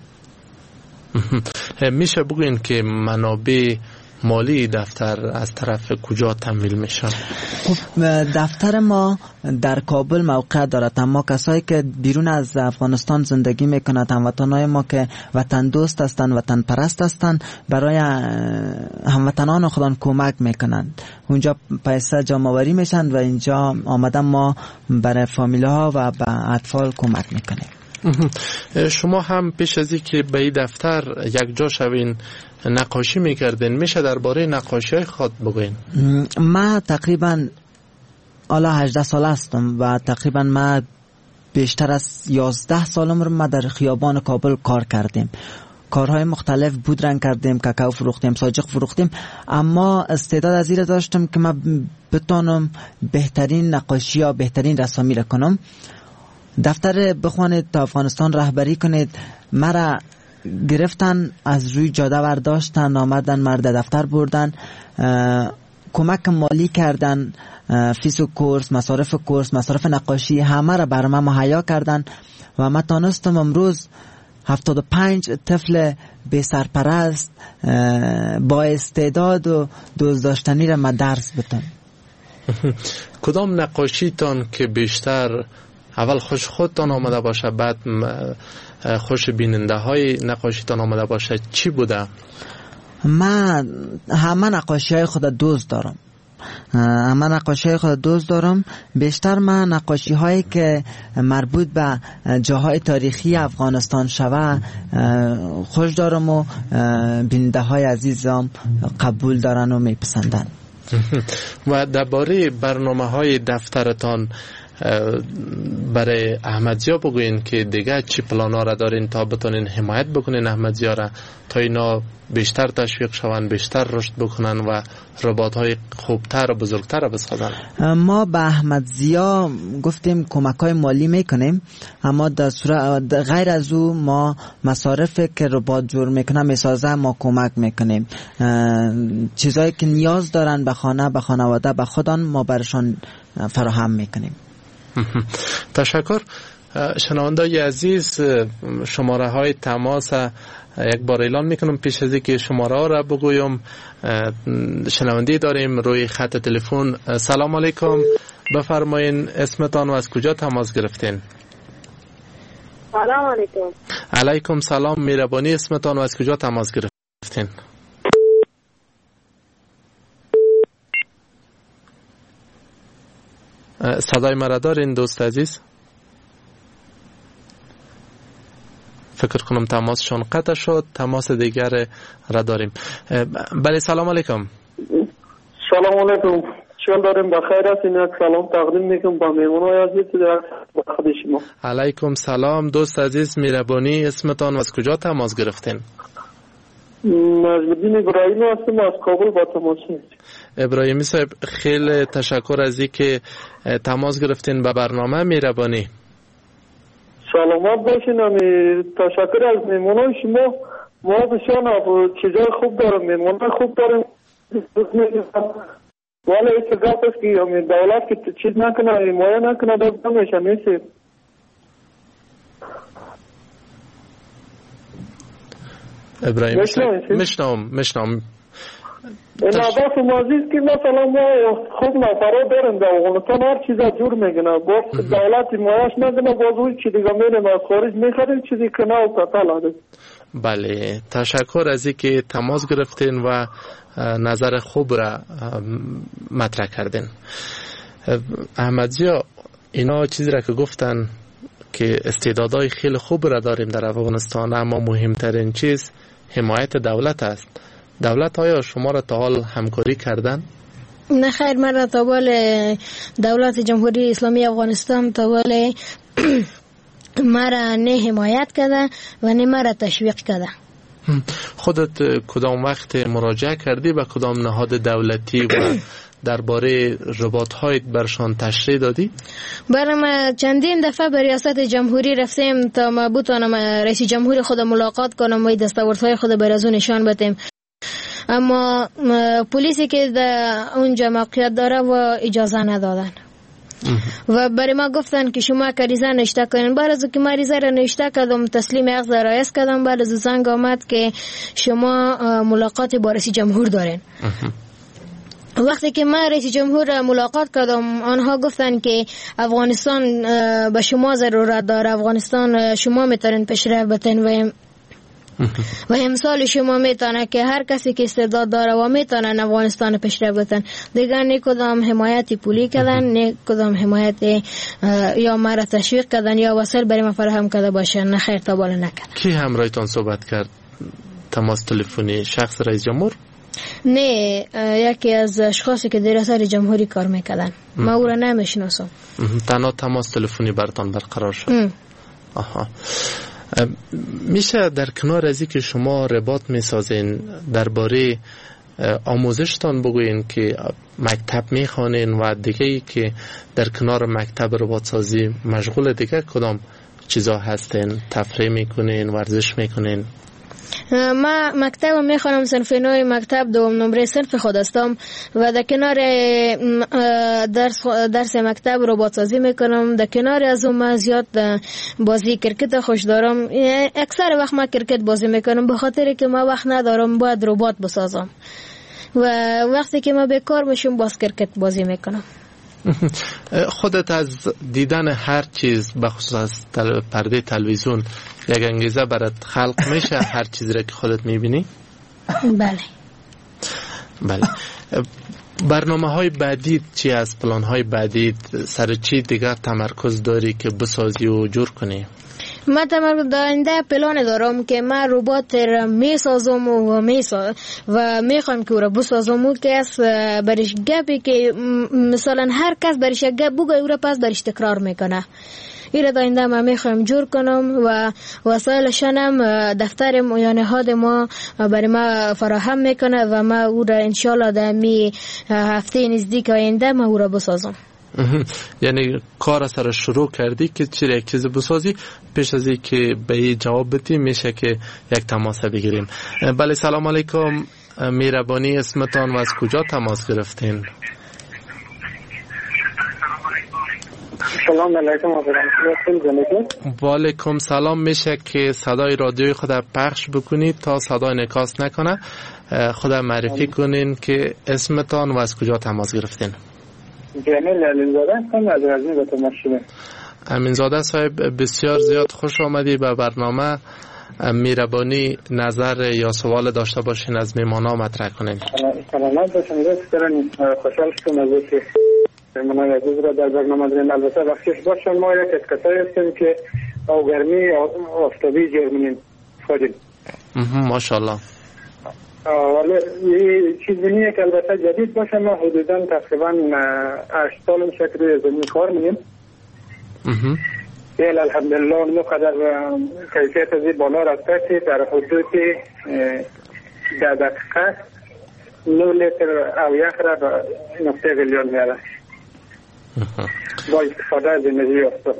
میشه بگوین که منابع مالی دفتر از طرف کجا تمویل میشن؟ خب دفتر ما در کابل موقع دارد، اما کسایی که بیرون از افغانستان زندگی میکنند، هموطنای ما که وطن دوست هستند، وطن پرست هستند، برای هموطنان خودان کمک میکنند. اونجا پیسه جمع آوری میشن و اینجا آمدن ما برای فامیل ها و به اطفال کمک میکنیم. شما هم پیش از اینکه به این دفتر یک جا شوین نقاشی میکردین، میشه درباره نقاشی های خود بگوین؟ ما تقریبا حالا هجده سال هستم و تقریبا ما بیشتر از یازده سالم رو ما در خیابان کابل کار کردیم. کارهای مختلف بودرنگ کردیم، کاکائو فروختیم، ساجق فروختیم، اما استعداد از این داشتم که ما بتونم بهترین نقاشی یا بهترین رسامی را کنم. دفتر بخوانید تا افغانستان رهبری کنید مرا گرفتن، از روی جاده برداشتن، آمدن مرد دفتر بردن، کمک مالی کردن، فیس و کورس، مصارف کورس، مصارف نقاشی همه را بر من مهیا کردن و من تانستم امروز هفتاد و پنج طفل بی سرپرست با استعداد و دوست داشتنی را من درس بدم. کدام نقاشی تان که بیشتر اول خوش خودتان آمده باشه، بعد خوش بیننده های نقاشی تان آمده باشه چی بوده؟ من همه نقاشی های خود دوست دارم، همه نقاشی های خود دوست دارم. بیشتر من نقاشی هایی که مربوط به جاهای تاریخی افغانستان شوه خوش دارم و بیننده های عزیزم قبول دارن و میپسندن. و درباره برنامه های دفترتان برای احمدزیا بگوین که دیگه چی پلانا را دارین تا بتونین حمایت بکنین احمدزیا را تا اینا بیشتر تشویق شوند، بیشتر رشد بکنن و رباط‌های خوبتر و بزرگتر بسازن؟ ما به احمدزیا گفتیم کمک‌های مالی میکنیم، اما در صورت غیر از او ما مصارف که رباط جور میکنه میسازه ما کمک میکنیم. چیزایی که نیاز دارن به خانه، به خانواده، به خودان ما برشان فراهم میکنیم. تشکر. شنوندای عزیز، شماره های تماس یک بار اعلان میکنم پیش از اینکه شماره ها را بگویم. شنوندی داریم روی خط تلفن. سلام علیکم، بفرمایین اسمتان و از کجا تماس گرفتین؟ سلام علیکم. علیکم سلام، مهربانی اسمتان و از کجا تماس گرفتین؟ صدای مرا دارین دوست عزیز؟ فکر کنم تماسشون قطع شد. تماس دیگر را داریم. بله سلام علیکم. سلام علیکم. چون داریم بخیر هستین؟ یک سلام تقدیم میکنم با مهمانای عزیز در خدمت شما. علیکم سلام دوست عزیز، مهربانی اسمتان و از کجا تماس گرفتین؟ نجم‌الدین ابراهیمی هستم از کابل با تماس هستم. ابراهیمی صاحب خیلی تشکر از اینکه تماس گرفتین به برنامه. مهربانی. سلامت باشین. امی تشکر از مهمانای شما. ما بسیار چیزای خوب دارم، مهمانای خوب دارم. ولی اتفاق است که دولت که چیز نکنه حمایه نکنه دست نمیشه میشه. ابراهیم مشنام مشنام این عباس مازیز که مثلا ما خوب نفرا داریم در افغانستان هر چیز جور میگنه باز دولت حمایهش نکنه باز اون چی دیگه میریم از خارج میخریم چیزی کنه و قتل هده. بله تشکر از اینکه تماس گرفتین و نظر خوب را مطرح کردین. احمدزیا اینا چیزی را که گفتن که استعدادهای خیلی خوب را داریم در افغانستان، اما مهمترین چیز حمایت دولت است. دولت آیا شما را تا حال همکاری کردن؟ نه خیر، من را تا حال دولت جمهوری اسلامی افغانستان تا حال مرا نه حمایت کرده و نه مرا تشویق کرده. خودت کدام وقت مراجعه کردی به کدام نهاد دولتی و درباره رباط‌هایت برشان تشریح دادی؟ برای ما چندین دفعه به ریاست جمهوری رفتیم تا ما بتوانم رئیس جمهور خود ملاقات کنم و دستاوردهای خود بر از اون نشان بدیم، اما پلیسی که در اونجا موقعیت داره و اجازه ندادن و برای ما گفتن که شما که ریزه نشته کنین. بعد از که ما ریزه را نشته کردم تسلیم اخذ رئیس کردم، بعد از زنگ آمد که شما ملاقات با رئیس جمهور دارین. وقتی که من رئیس جمهور ملاقات کردم آنها گفتن که افغانستان به شما ضرورت داره، افغانستان شما میتونین پیشرفت بتین و و امثال شما میتونه که هر کسی که استعداد داره و میتونه افغانستان پیشرفت بتن. دیگر نه کدام حمایت پولی کردن نه کدام حمایت یا مرا تشویق کردن یا وسایل برای ما فراهم کرده باشه. نه خیر تا بالا نکرد. کی همراهتان صحبت کرد؟ تماس تلفنی شخص رئیس جمهور؟ نه، یکی از اشخاصی که در ریاست جمهوری کار میکردن. ما او را نمیشناسم. تنها تماس تلفنی براتان برقرار شد. آها. میشه در کنار ازی که شما رباط میسازین درباره آموزشتان بگوین که مکتب میخوانین و دیگه ای که در کنار مکتب رباط سازی مشغول دیگه کدام چیزا هستین؟ تفریح میکنین، ورزش میکنین؟ ما مکتب میخوانم، صنف نوی مکتب دوم نمره صنف خود هستم و در کنار درس درس مکتب رباط سازی میکنم. در کنار از اون ما زیاد بازی کرکت خوش دارم. اکثر وقت ما کرکت بازی میکنم به خاطر که ما وقت ندارم باید رباط بسازم و وقتی که ما بیکار میشم باز کرکت بازی میکنم. خودت از دیدن هر چیز بخصوص تل... پرده تلویزیون یک انگیزه برات خلق میشه هر چیزی را که خودت میبینی؟ بله بله. برنامه های بعدی چی از پلان های بعدی سر چی دیگر تمرکز داری که بسازی و جور کنی؟ من تمرکز دارنده پلان دارم که من رباط را میسازم و میسازم و میخوام که او را بسازم و کس برش گپی که مثلا هر کس برش گپ بگه او را پس برش تکرار میکنه. این را دارنده من میخوام جور کنم و وسایلشانم دفتر یا نهاد ما برای ما فراهم میکنه و ما او را انشالله در می هفته نزدیک آینده ما او را بسازم. یعنی کار سر شروع کردی که چیره یک چیز بسازی؟ پیش از این که به این جواب بدی میشه که یک تماس بگیریم. بله سلام علیکم، میربانی اسمتان و از کجا تماس گرفتین؟ سلام علیکم. و علیکم سلام. میشه که صدای رادیوی خود پخش بکنید تا صدای انعکاس نکنه؟ خود معرفی کنین که اسمتان و از کجا تماس گرفتین؟ جمیل امینزاده هستم از غزنی به تماشیدم. امینزاده صاحب بسیار زیاد خوش آمدی به برنامه. میربانی نظر یا سوال داشته باشین از میمانا مطرح کنین. سلامت باشم. دسترن خوشحال شدم از اینکه میمانای عزیز را در برنامه دارین. البته بخشش باشم ما یک از کسایی هستیم که او گرمی آفتابی جرمینیم خودیم. ماشاءالله. ولی یه چیزی نیه که البته جدید باشه. ما حدوداً تقریباً هشت سال میشه که روی زمین کار می‌کنیم. بیل الحمدلله اون قدر کیفیت از بالا رفته که در حدود ده دقیقه نو لیتر او یخ را به نقطه ویلیون میاره با استفاده از انرژی افتاد.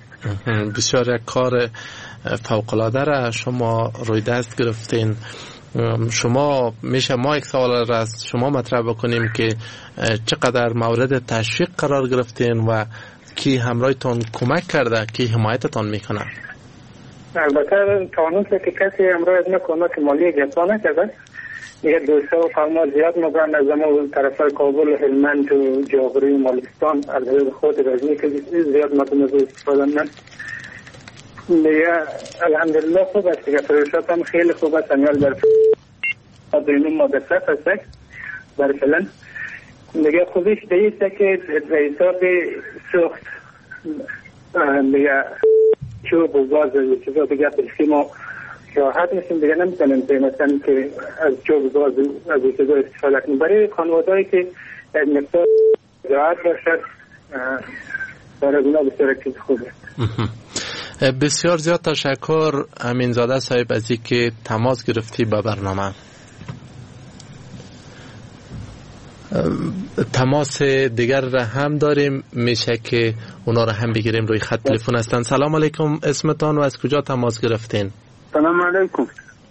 بسیار یک کار فوق‌العاده را شما روی دست گرفتین. شما میشه ما یک سوال را از شما مطرح بکنیم که چقدر مورد تشویق قرار گرفتین و کی همراهتون کمک کرده، کی حمایتتان میکنه؟ البته تانوس که کسی همراه ما کمک مالی جسا نکرده. دیگه دوستا و فرما زیاد مگرن از ما طرف کابل، هلمند و جاغوری و مالستان از خود رزمی که زیاد مردم از استفاده من. دیگه الحمدلله خوب است که پروژات هم خیلی خوب است. امیال در بینون مدرسه هسته در فلن. دیگه خودش دیسته که رئیسات سخت دیگه چوب و باز و چیزا دیگه پلسی ما راحت میشیم دیگه نمیتونیم مثلا که از چوب باز از چیزا استفاده کنیم. برای خانوادهایی که یک مقدار راحت باشد برای اونا بسیار چیز خوبه. بسیار زیاد تشکر امینزاده صاحب از اینکه تماس گرفتی به برنامه. تماس دیگر را هم داریم، میشه که اونا را هم بگیریم. روی خط تلفن هستن. سلام علیکم، اسمتان و از کجا تماس گرفتین؟ سلام علیکم.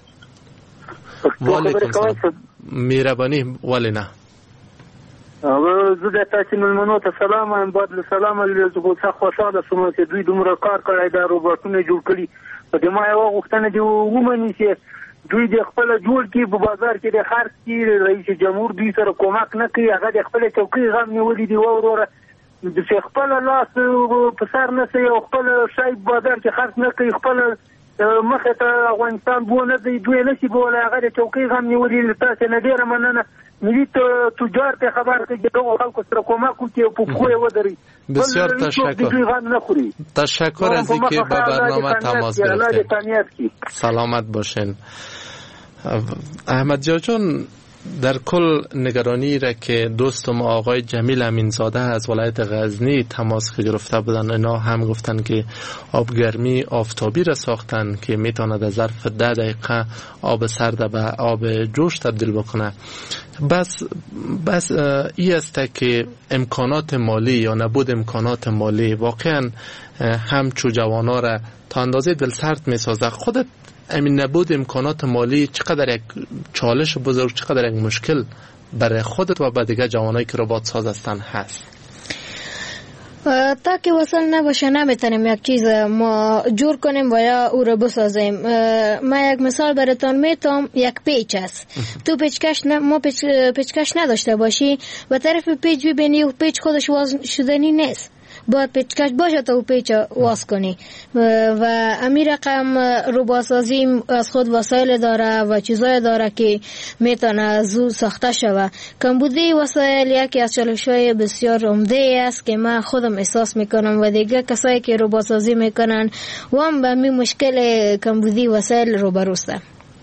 و علیکم سلام. میربانی ولی نه آقا زده تاچین المنوت سلام هم باد سلام علیکم. خو خوشاله شما چې دوی دومره کار کړی دا روباټونه جوړ کړي په دې ما یو غوښتنه دی ومني چې دوی د خپل جوړ کې په بازار کې د هر څه رئیس جمهور دوی سره کومک نه کوي. هغه د خپل چوکۍ غم نیولې دی وروره د خپل لاس په سر نه سي او خپل شای بازار کې خرڅ نه کوي. خپل مخه ته افغانستان بونه دی دوی نشي بوله. هغه د چوکۍ غم نیولې تاسو نه ډیره مننه. ملي تجار ته خبر ته دغه خلکو سره کومک کوي په خو ودري. بسیار تشکر. تشکر از اینکه به برنامه تماس گرفتید. سلامت باشین. احمد جان، در کل نگرانی را که دوستم آقای جمیل امینزاده از ولایت غزنی تماس گرفته بودن، اینا هم گفتن که آبگرمی آفتابی را ساختن که میتواند از ظرف ده دقیقه آب سرد به آب جوش تبدیل بکنه. بس بس ای است که امکانات مالی یا نبود امکانات مالی واقعا همچو جوانا را تا اندازه دلسرد میسازه. خودت امین نبود امکانات مالی چقدر یک چالش بزرگ، چقدر یک مشکل برای خودت و برای دیگه جوانایی که ربات ساز هستن هست؟ تا که وصل نباشه نمیتونیم یک چیز ما جور کنیم و یا او رو بسازیم. ما یک مثال براتون میتونم، یک پیچ است. تو پیچکش ن... ما پیچ... پیچکش نداشته باشی و طرف پیچ ببینی و پیچ خودش واز شدنی نیست، باید پیچکش باشه تا او پیچ واز کنی. و امی رقم روباسازی از خود وسایل داره و چیزای داره که میتونه زود ساخته شوه. کمبودی وسایل یکی از چالش‌های بسیار عمده است که من خودم احساس میکنم و دیگه کسایی که روباسازی میکنن و هم به می مشکل کمبودی وسایل روبروسته.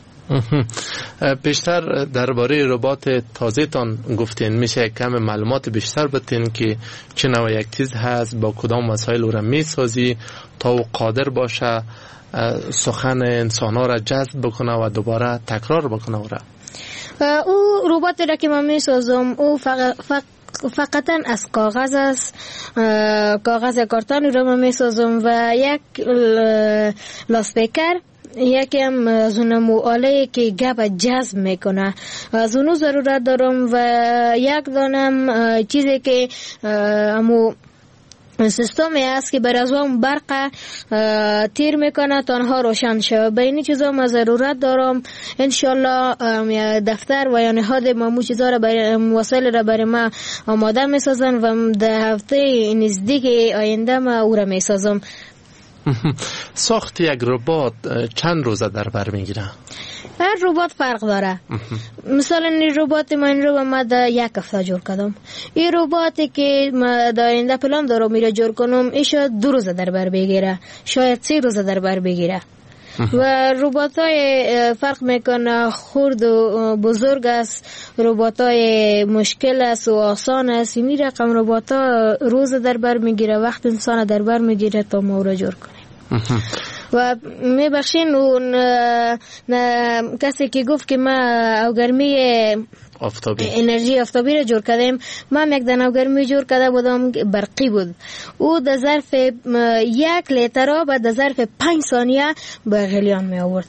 بیشتر درباره ربات تازه تان گفتین، میشه کم معلومات بیشتر بتین که چه نوع یک چیز هست، با کدام وسایل او را میسازی تا او قادر باشه سخن انسان ها را جذب بکنه و دوباره تکرار بکنه او را؟ او ربات را که من میسازم او فقط فقط فقط از کاغذ است، کاغذ کارتون رو من میسازم و یک لاسپیکر، یکی هم از اونمو آله که گپ جذب میکنه از اونو ضرورت دارم و یک دانم چیزی که امو سیستمی است که بر از اون برق تیر میکنه تنها روشن شود. به این چیزا ما ضرورت دارم. انشالله دفتر و یا نهاد مامو چیزا را برای وسایل را برای ما آماده میسازن و در هفته نزدیک آینده ما او را میسازم. ساخت یک ربات چند روزه در بر میگیره؟ هر ربات فرق داره. مثلا این ربات من رو ما در یک هفته جور کردم. این رباتی که ما در آینده پلان دارم میره جور کنم ایشا دو روزه در بر بگیره، شاید سه روزه در بر بگیره. و ربات های فرق میکنه، خرد و بزرگ است، ربات های مشکل است و آسان است. این رقم ربات ها روز در بر میگیره، وقت انسان در بر میگیره تا ما رو جور کنیم. و میبخشین اون کسی که گفت که ما اوگرمی آفتابی انرژی آفتابی رو جور کردیم، ما یک دانه اوگرمی جور کرده بودم برقی بود. او در ظرف یک لیتر را بعد در ظرف پنج ثانیه به غلیان می آورد.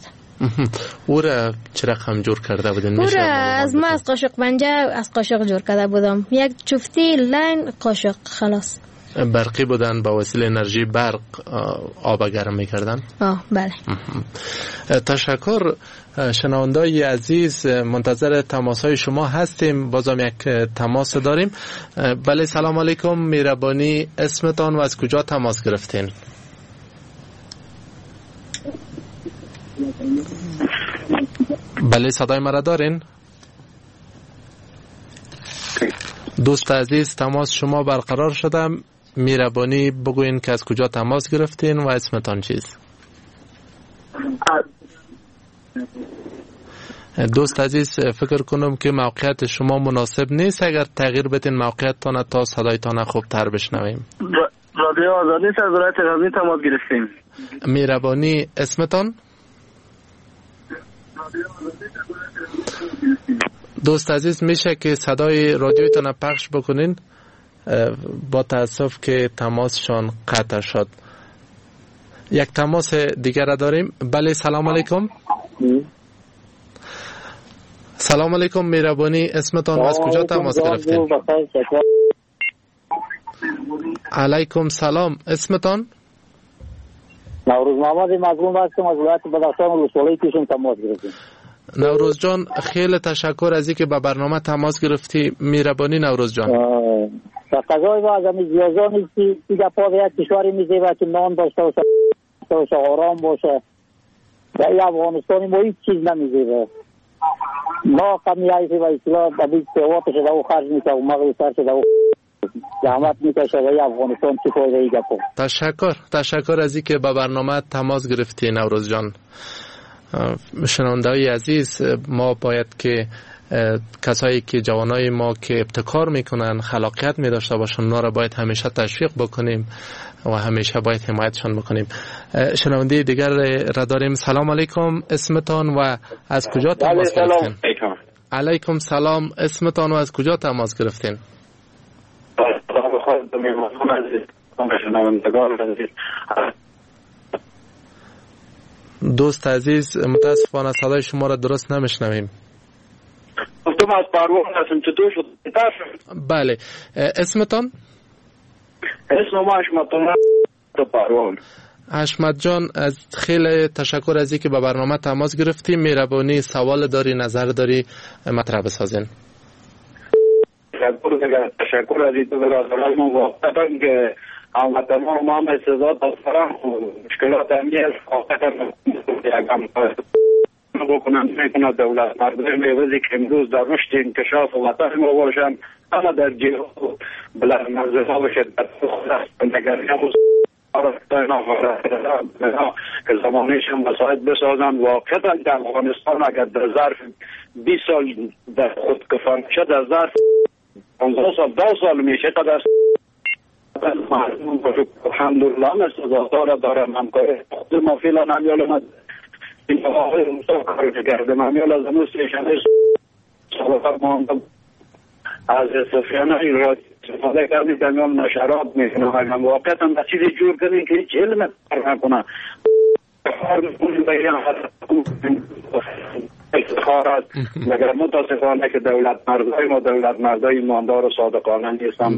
او را چه رقم جور کرده بودین؟ او را از ما از قاشق پنجه از قاشق جور کرده بودم، یک چفتی لین قاشق خلاص. برقی بودن با وسیله انرژی برق آب گرم میکردن؟ آه بله. تشکر. شنوندای عزیز منتظر تماس های شما هستیم. بازم یک تماس داریم. بله سلام علیکم، میربانی اسمتان و از کجا تماس گرفتین؟ بله صدای مرا دارین؟ دوست عزیز تماس شما برقرار شده، میربانی بگوین که از کجا تماس گرفتین و اسمتان چیست؟ دوست عزیز فکر کنم که موقعیت شما مناسب نیست، اگر تغییر بدین موقعیتتان تا صدایتان خوب تر بشنویم. رادیو آزادی از ولایت غزنی تماس گرفتیم. میربانی اسمتان؟ دوست عزیز میشه که صدای رادیویتان پخش بکنین؟ با تاسف که تماسشان قطع شد. یک تماس دیگر را داریم. بله سلام علیکم. سلام علیکم میربانی اسمتان و از کجا تماس گرفتین؟ علیکم سلام اسمتان؟ نوروز محمد مظلوم هستم از ولایت بدخشان ولسوالی کشم تماس گرفتیم. نوروز جان خیلی تشکر از اینکه به برنامه تماس گرفتی. میربانی نوروز جان. تقاضای با از همین زیازانی که دیگه پا به یک کشوری میزیبه که نان داشته باشه باشه آرام باشه، در این افغانستانی ما هیچ چیز نمیزیبه. ما کمی عیفی و اصلاح ببید سوات شده و خرج میکنه و مغل سر شده و زحمت میکشه و این افغانستان چی فایده ای گپو. تشکر تشکر از اینکه به برنامه تماس گرفتی نوروز جان. شنونده‌های عزیز، ما باید که کسایی که جوانای ما که ابتکار میکنن خلاقیت میداشته باشن اونا را باید همیشه تشویق بکنیم و همیشه باید حمایتشان بکنیم. شنونده دیگر را داریم. سلام علیکم اسمتان و از کجا تماس گرفتین؟ علیکم سلام اسمتان و از کجا تماس گرفتین؟ دوست عزیز متاسفانه صدای شما را درست نمیشنویم. گفتم از پروان هستم. چطور شد؟ بله اسمتان؟ اسم ما حشمت‌الله پروان. حشمت جان از خیلی تشکر از اینکه به برنامه تماس گرفتی. میربانی سوال داری نظر داری مطرح بسازین. تشکر تشکر از اینکه برادران ما واقعا که هموطنان ما ما هم استعداد دارن مشکلات امیل واقعا یکم بکنن میکنه دولت مردم میوزی که امروز در رشد انکشاف وطن ما باشن اما در جهاد بلند مرزه ها بشد در خود است نگرنی هموز که زمانیش هم مساعد بسازن. واقعا در افغانستان اگر در ظرف بیست سال در خود کفان شد در ظرف پانزده سال دو سال میشه قدر الحمدلله استعدادها را دارم. همکاری خود ما فعلا نمیال این آقای روسا کار کرده ممیال از امروز سیشنه سابقا ما از صفیانه این را استفاده کردیم که میام نشرات میکنم هم واقعا هم چیزی جور کردیم که هیچ علم کار نکنم کار میکنیم به این افتخار است مگر متاسفانه که دولت مردای ما دولت مردای ایماندار و صادقانه نیستم.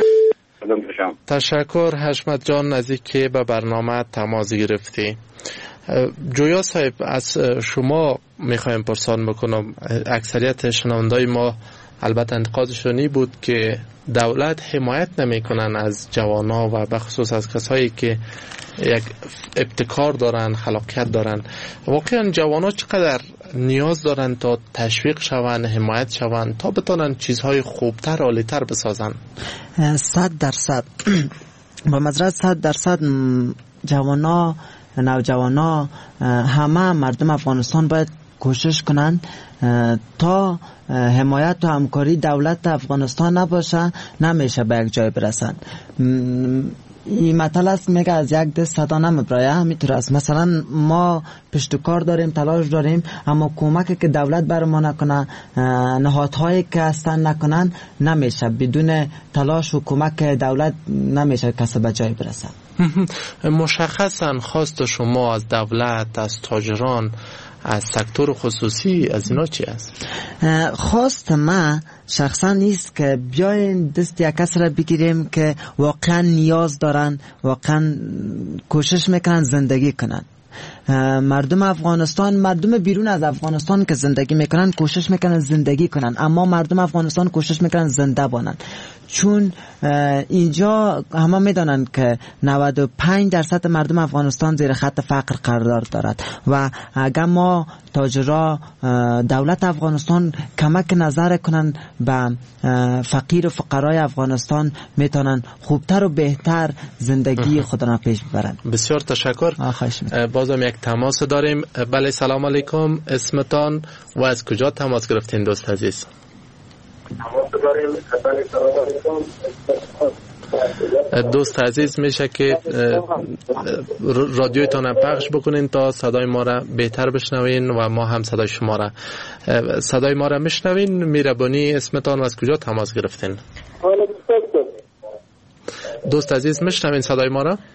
تشکر حشمت جان از اینکه به برنامه تماس گرفتی. جویا صاحب از شما میخوایم پرسان بکنم. اکثریت شنوندای ما البته انتقادشونی بود که دولت حمایت نمیکنن از جوانا و بخصوص از کسایی که یک ابتکار دارن خلاقیت دارن. واقعا جوانا چقدر نیاز دارن تا تشویق شون حمایت شون تا بتونن چیزهای خوبتر عالیتر بسازن؟ صد درصد با مزرعه صد درصد جوانا نوجوانا همه مردم افغانستان باید کوشش کنن تا حمایت و همکاری دولت افغانستان نباشه نمیشه به یک جای برسن. این مطلب است میگه از یک دست صدا نمیبرایه. همینطور است. مثلا ما پشتکار داریم تلاش داریم اما کمکی که دولت بر ما نکنه نهادهایی که هستن نکنن نمیشه. بدون تلاش و کمک دولت نمیشه کسی به جای برسه. مشخصا خواست شما از دولت از تاجران از سکتور خصوصی از اینا چی است؟ خواست ما شخصا نیست که بیاین دست یک کس را بگیریم که واقعا نیاز دارن، واقعا کوشش میکنن زندگی کنن. مردم افغانستان، مردم بیرون از افغانستان که زندگی میکنن کوشش میکنن زندگی کنن، اما مردم افغانستان کوشش میکنن زنده بانن، چون اینجا همه میدانن که نود و پنج درصد مردم افغانستان زیر خط فقر قرار دارد و اگر ما تاجرا دولت افغانستان کمک نظر کنن به فقیر و فقرای افغانستان میتونن خوبتر و بهتر زندگی خود را پیش ببرن. بسیار تشکر. بازم یک تماس داریم. بله سلام علیکم، اسمتان و از کجا تماس گرفتین دوست عزیز؟ دوست عزیز میشه که رادیویتان پخش بکنین تا صدای ما را بهتر بشنوین و ما هم صدای شما را صدای ما را میشنوین. میربانی اسمتان و از کجا تماس گرفتین؟ دوست عزیز میشنوین صدای ما را؟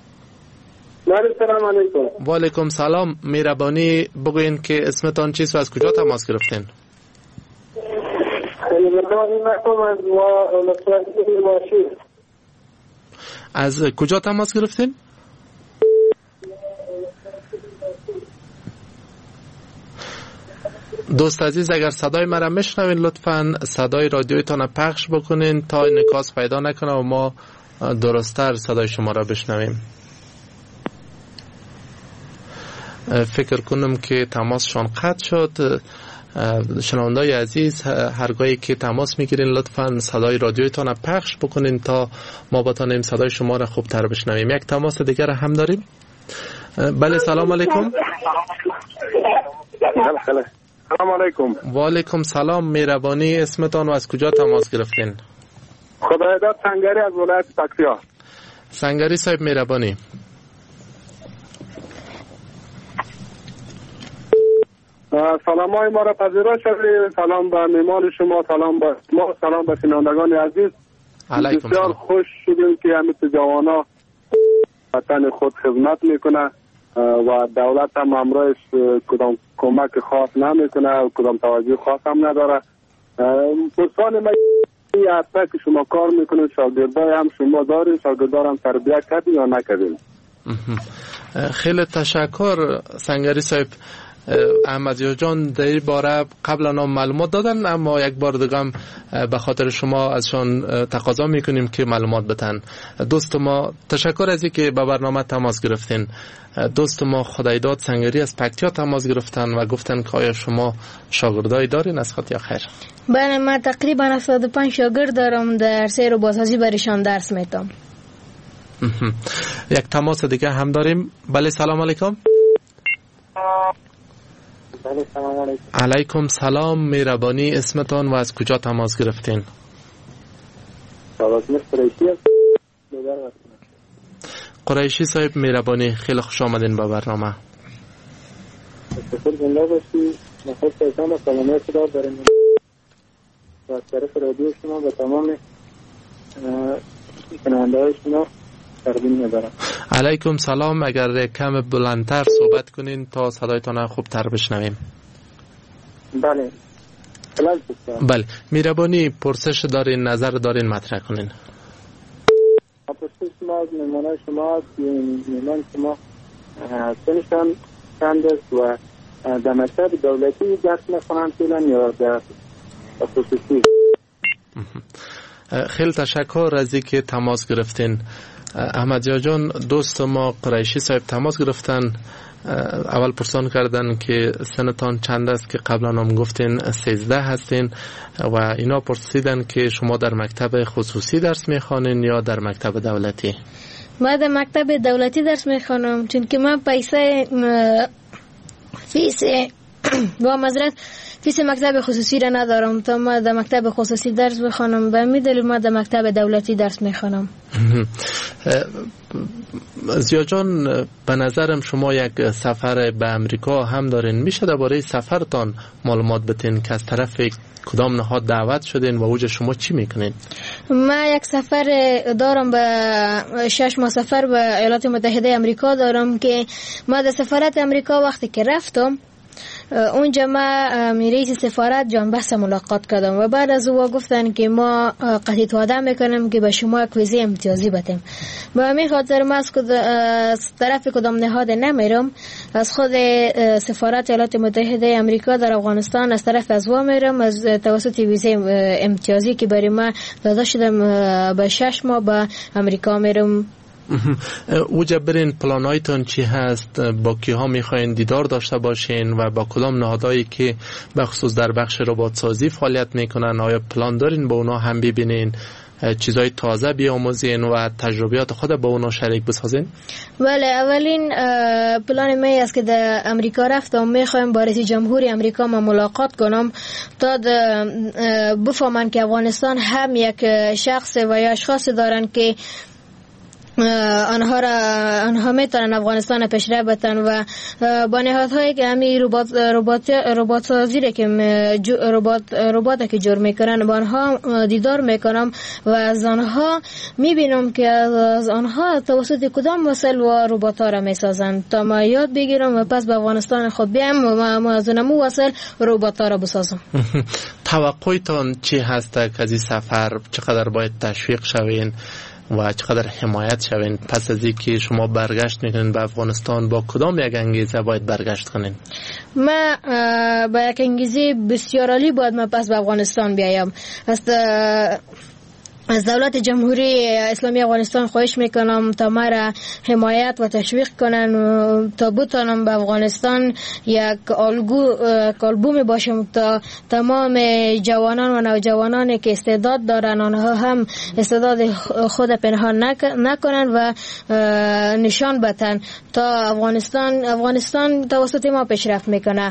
سلام علیکم. و علیکم سلام. میربانی بگوین که اسمتان چیست و از کجا تماس گرفتین؟ از کجا تماس گرفتین؟ دوست عزیز اگر صدای مرا میشنوین لطفاً صدای رادیویتان پخش بکنین تا انعکاس پیدا نکنه و ما درست‌تر صدای شما را بشنویم. فکر کنم که تماسشان قطع شد. شنوندای عزیز هرگاهی که تماس میگیرین لطفاً صدای رادیویتان پخش بکنین تا ما بتانیم صدای شما را خوبتر بشنویم. یک تماس دیگر هم داریم. بله سلام علیکم. سلام علیکم. و علیکم سلام. میربانی اسمتان و از کجا تماس گرفتین؟ خدای داد سنگری از ولایت پکتیا. سنگری صاحب میربانی. سلام های ما را پذیرا شدید. سلام به میمان شما، سلام به ما، سلام به شنوندگان عزیز. علیکم بسیار خوش شدیم که همه جوانا وطن خود خدمت میکنه و دولت هم امروز کدام کمک خاص نمیکنه و کدام توجه خاص هم نداره. پرسان ما این حتی که شما کار میکنید شاگردای هم شما دارید، شاگردار هم تربیت کردید یا نکردید؟ خیلی تشکر سنگری صاحب. احمدی جان در این باره قبلا هم معلومات دادن، اما یک بار دیگه هم به خاطر شما ازشان تقاضا میکنیم که معلومات بدن. دوست ما تشکر از اینکه به برنامه تماس گرفتین. دوست ما خدایداد سنگری از پکتیا تماس گرفتن و گفتن که آیا شما شاگردایی دارین از خاطر خیر؟ بله من تقریبا هفتاد و پنج شاگرد دارم، در سیر و بازسازی برشان درس میدم. یک تماس دیگه هم داریم. بله سلام علیکم. بله سلام علیکم. علیکم سلام. میربانی اسمتان و از کجا تماس گرفتین؟ قریشی صاحب میربانی خیلی خوش آمدین به برنامه. تشکر زنده باشی. نخست پیشان و سلامت را داریم و از طرف رادیو شما به تمام شنونده های شما تقدیم می‌دارم. علیکم سلام. اگر کم بلندتر صحبت کنین تا صدایتان خوبتر بشنویم. بله. بله. میربانی پرسش دارین، نظر دارین مطرح کنین. پرسش ما از میمانای شما، میمان شما سنشان چند است و در مکتب دولتی درس میخوانند فعلا یا در خصوصی؟ خیلی تشکر از اینکه تماس گرفتین. احمدی جان دوست ما قریشی صاحب تماس گرفتن. اول پرسان کردن که سنتان چند است که قبلا هم گفتین سیزده هستین و اینا پرسیدن که شما در مکتب خصوصی درس میخوانین یا در مکتب دولتی؟ ما در مکتب دولتی درس میخوانم، چون که من پیسه فیس با مزرعت فیس مکتب خصوصی را ندارم تا ما در مکتب خصوصی درس بخوانم، به همین دلیل ما در مکتب دولتی درس میخوانم. زیا جان به نظرم شما یک سفر به امریکا هم دارین، میشه درباره سفرتان معلومات بدین که از طرف کدام نهاد دعوت شدین و اوج شما چی میکنین؟ ما یک سفر دارم به شش ماه سفر به ایالات متحده امریکا دارم که ما در سفارت امریکا وقتی که رفتم اونجا ما رئیس سفارت جان بحث ملاقات کردم و بعد از او گفتن که ما قطعی وعده میکنیم که به شما یک ویزه امتیازی بدیم. به همین خاطر ما از طرف کدام نهاد نمیرم، از خود سفارت ایالات متحده آمریکا در افغانستان از طرف از وا میرم، از توسط ویزه امتیازی که برای ما داده شدم به شش ماه به آمریکا میرم. اوجا برین پلانایتون چی هست؟ با کیها میخواین دیدار داشته باشین و با کدام نهادهایی که بخصوص در بخش ربات سازی فعالیت میکنن آیا پلان دارین با اونا هم ببینین، چیزای تازه بیاموزین و تجربیات خود با اونا شریک بسازین؟ بله، اولین پلان می است که در امریکا رفتم، میخوایم با رئیس جمهوری امریکا ما ملاقات کنم تا بفهمن که افغانستان هم یک شخص و یا اشخاص دارن که آنها را آنها میتونن افغانستان پیشرفت بدن و با نهادهایی که همین ربات ربات ربات سازی که ربات ربات که جور میکنن با آنها دیدار میکنم و از آنها میبینم که از آنها توسط کدام وسایل و ربات ها را میسازن تا ما یاد بگیرم و پس به افغانستان خود بیام و ما از اونمو وسایل ربات ها را بسازم. توقعتان چی هست که از این سفر چقدر باید تشویق شوین و چقدر حمایت شوین پس از اینکه شما برگشت میکنین به افغانستان؟ با کدام یک انگیزه باید برگشت کنین؟ ما با یک انگیزه بسیار عالی باید ما پس به افغانستان بیایم. از از دولت جمهوری اسلامی افغانستان خواهش میکنم تا ما را حمایت و تشویق کنن تا بتونم به افغانستان یک الگو الگومی باشم تا تمام جوانان و نوجوانانی که استعداد دارن آنها هم استعداد خود پنهان نکنن و نشان بدن تا افغانستان افغانستان توسط ما پیشرفت میکنه.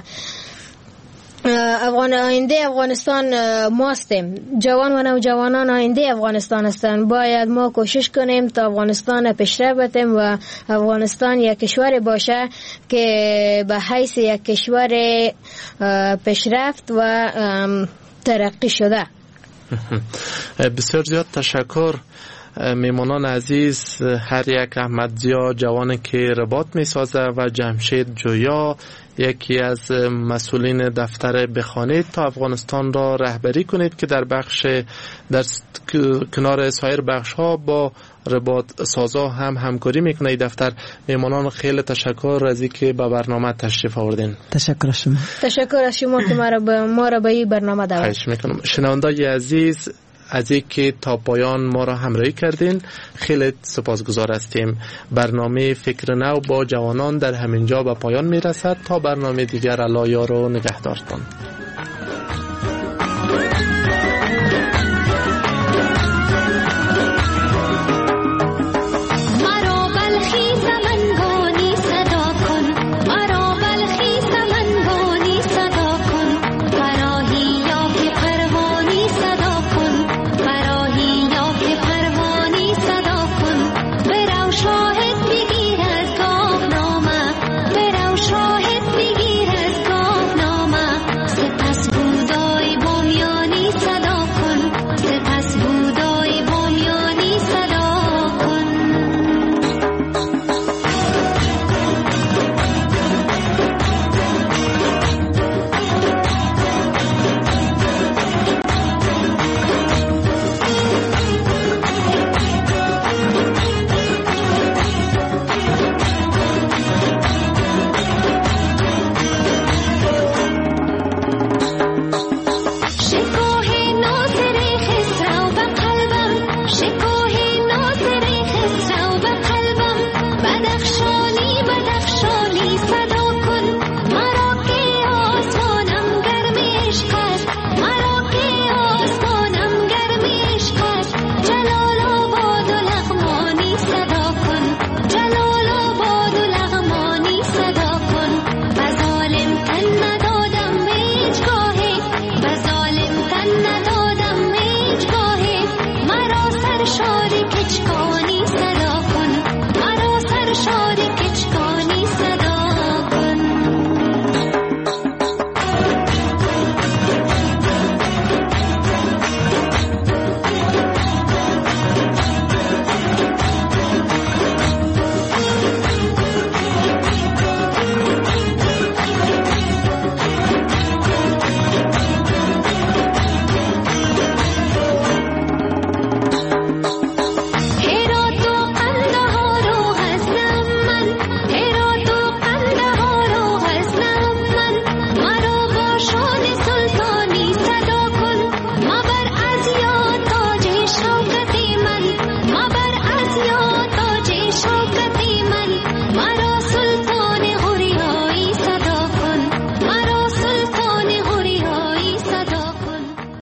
افغان آینده افغانستان ما هستیم، جوان و نوجوانان آینده افغانستان هستند. باید ما کوشش کنیم تا افغانستان پیشرفت بدیم و افغانستان یک کشور باشه که به حیث یک کشور پیشرفت و ترقی شده. بسیار زیاد تشکر. میمانان عزیز، هر یک احمدزیا جوانی که رباط میسازه و جمشید جویا یکی از مسئولین دفتر بخوانید تا افغانستان را رهبری کنید که در بخش در کنار سایر بخش ها با رباط سازا هم همکاری میکنه. دفتر میمانان خیلی تشکر از اینکه به برنامه تشریف آوردین. تشکر از شما. تشکر از شما که ما را به ما را به این برنامه دعوت میکنم. شنوندای عزیز، از اینکه تا پایان ما را همراهی کردین خیلی سپاسگزار هستیم. برنامه فکر نو با جوانان در همینجا به پایان میرسد. تا برنامه دیگر الله یار و نگهدارتان.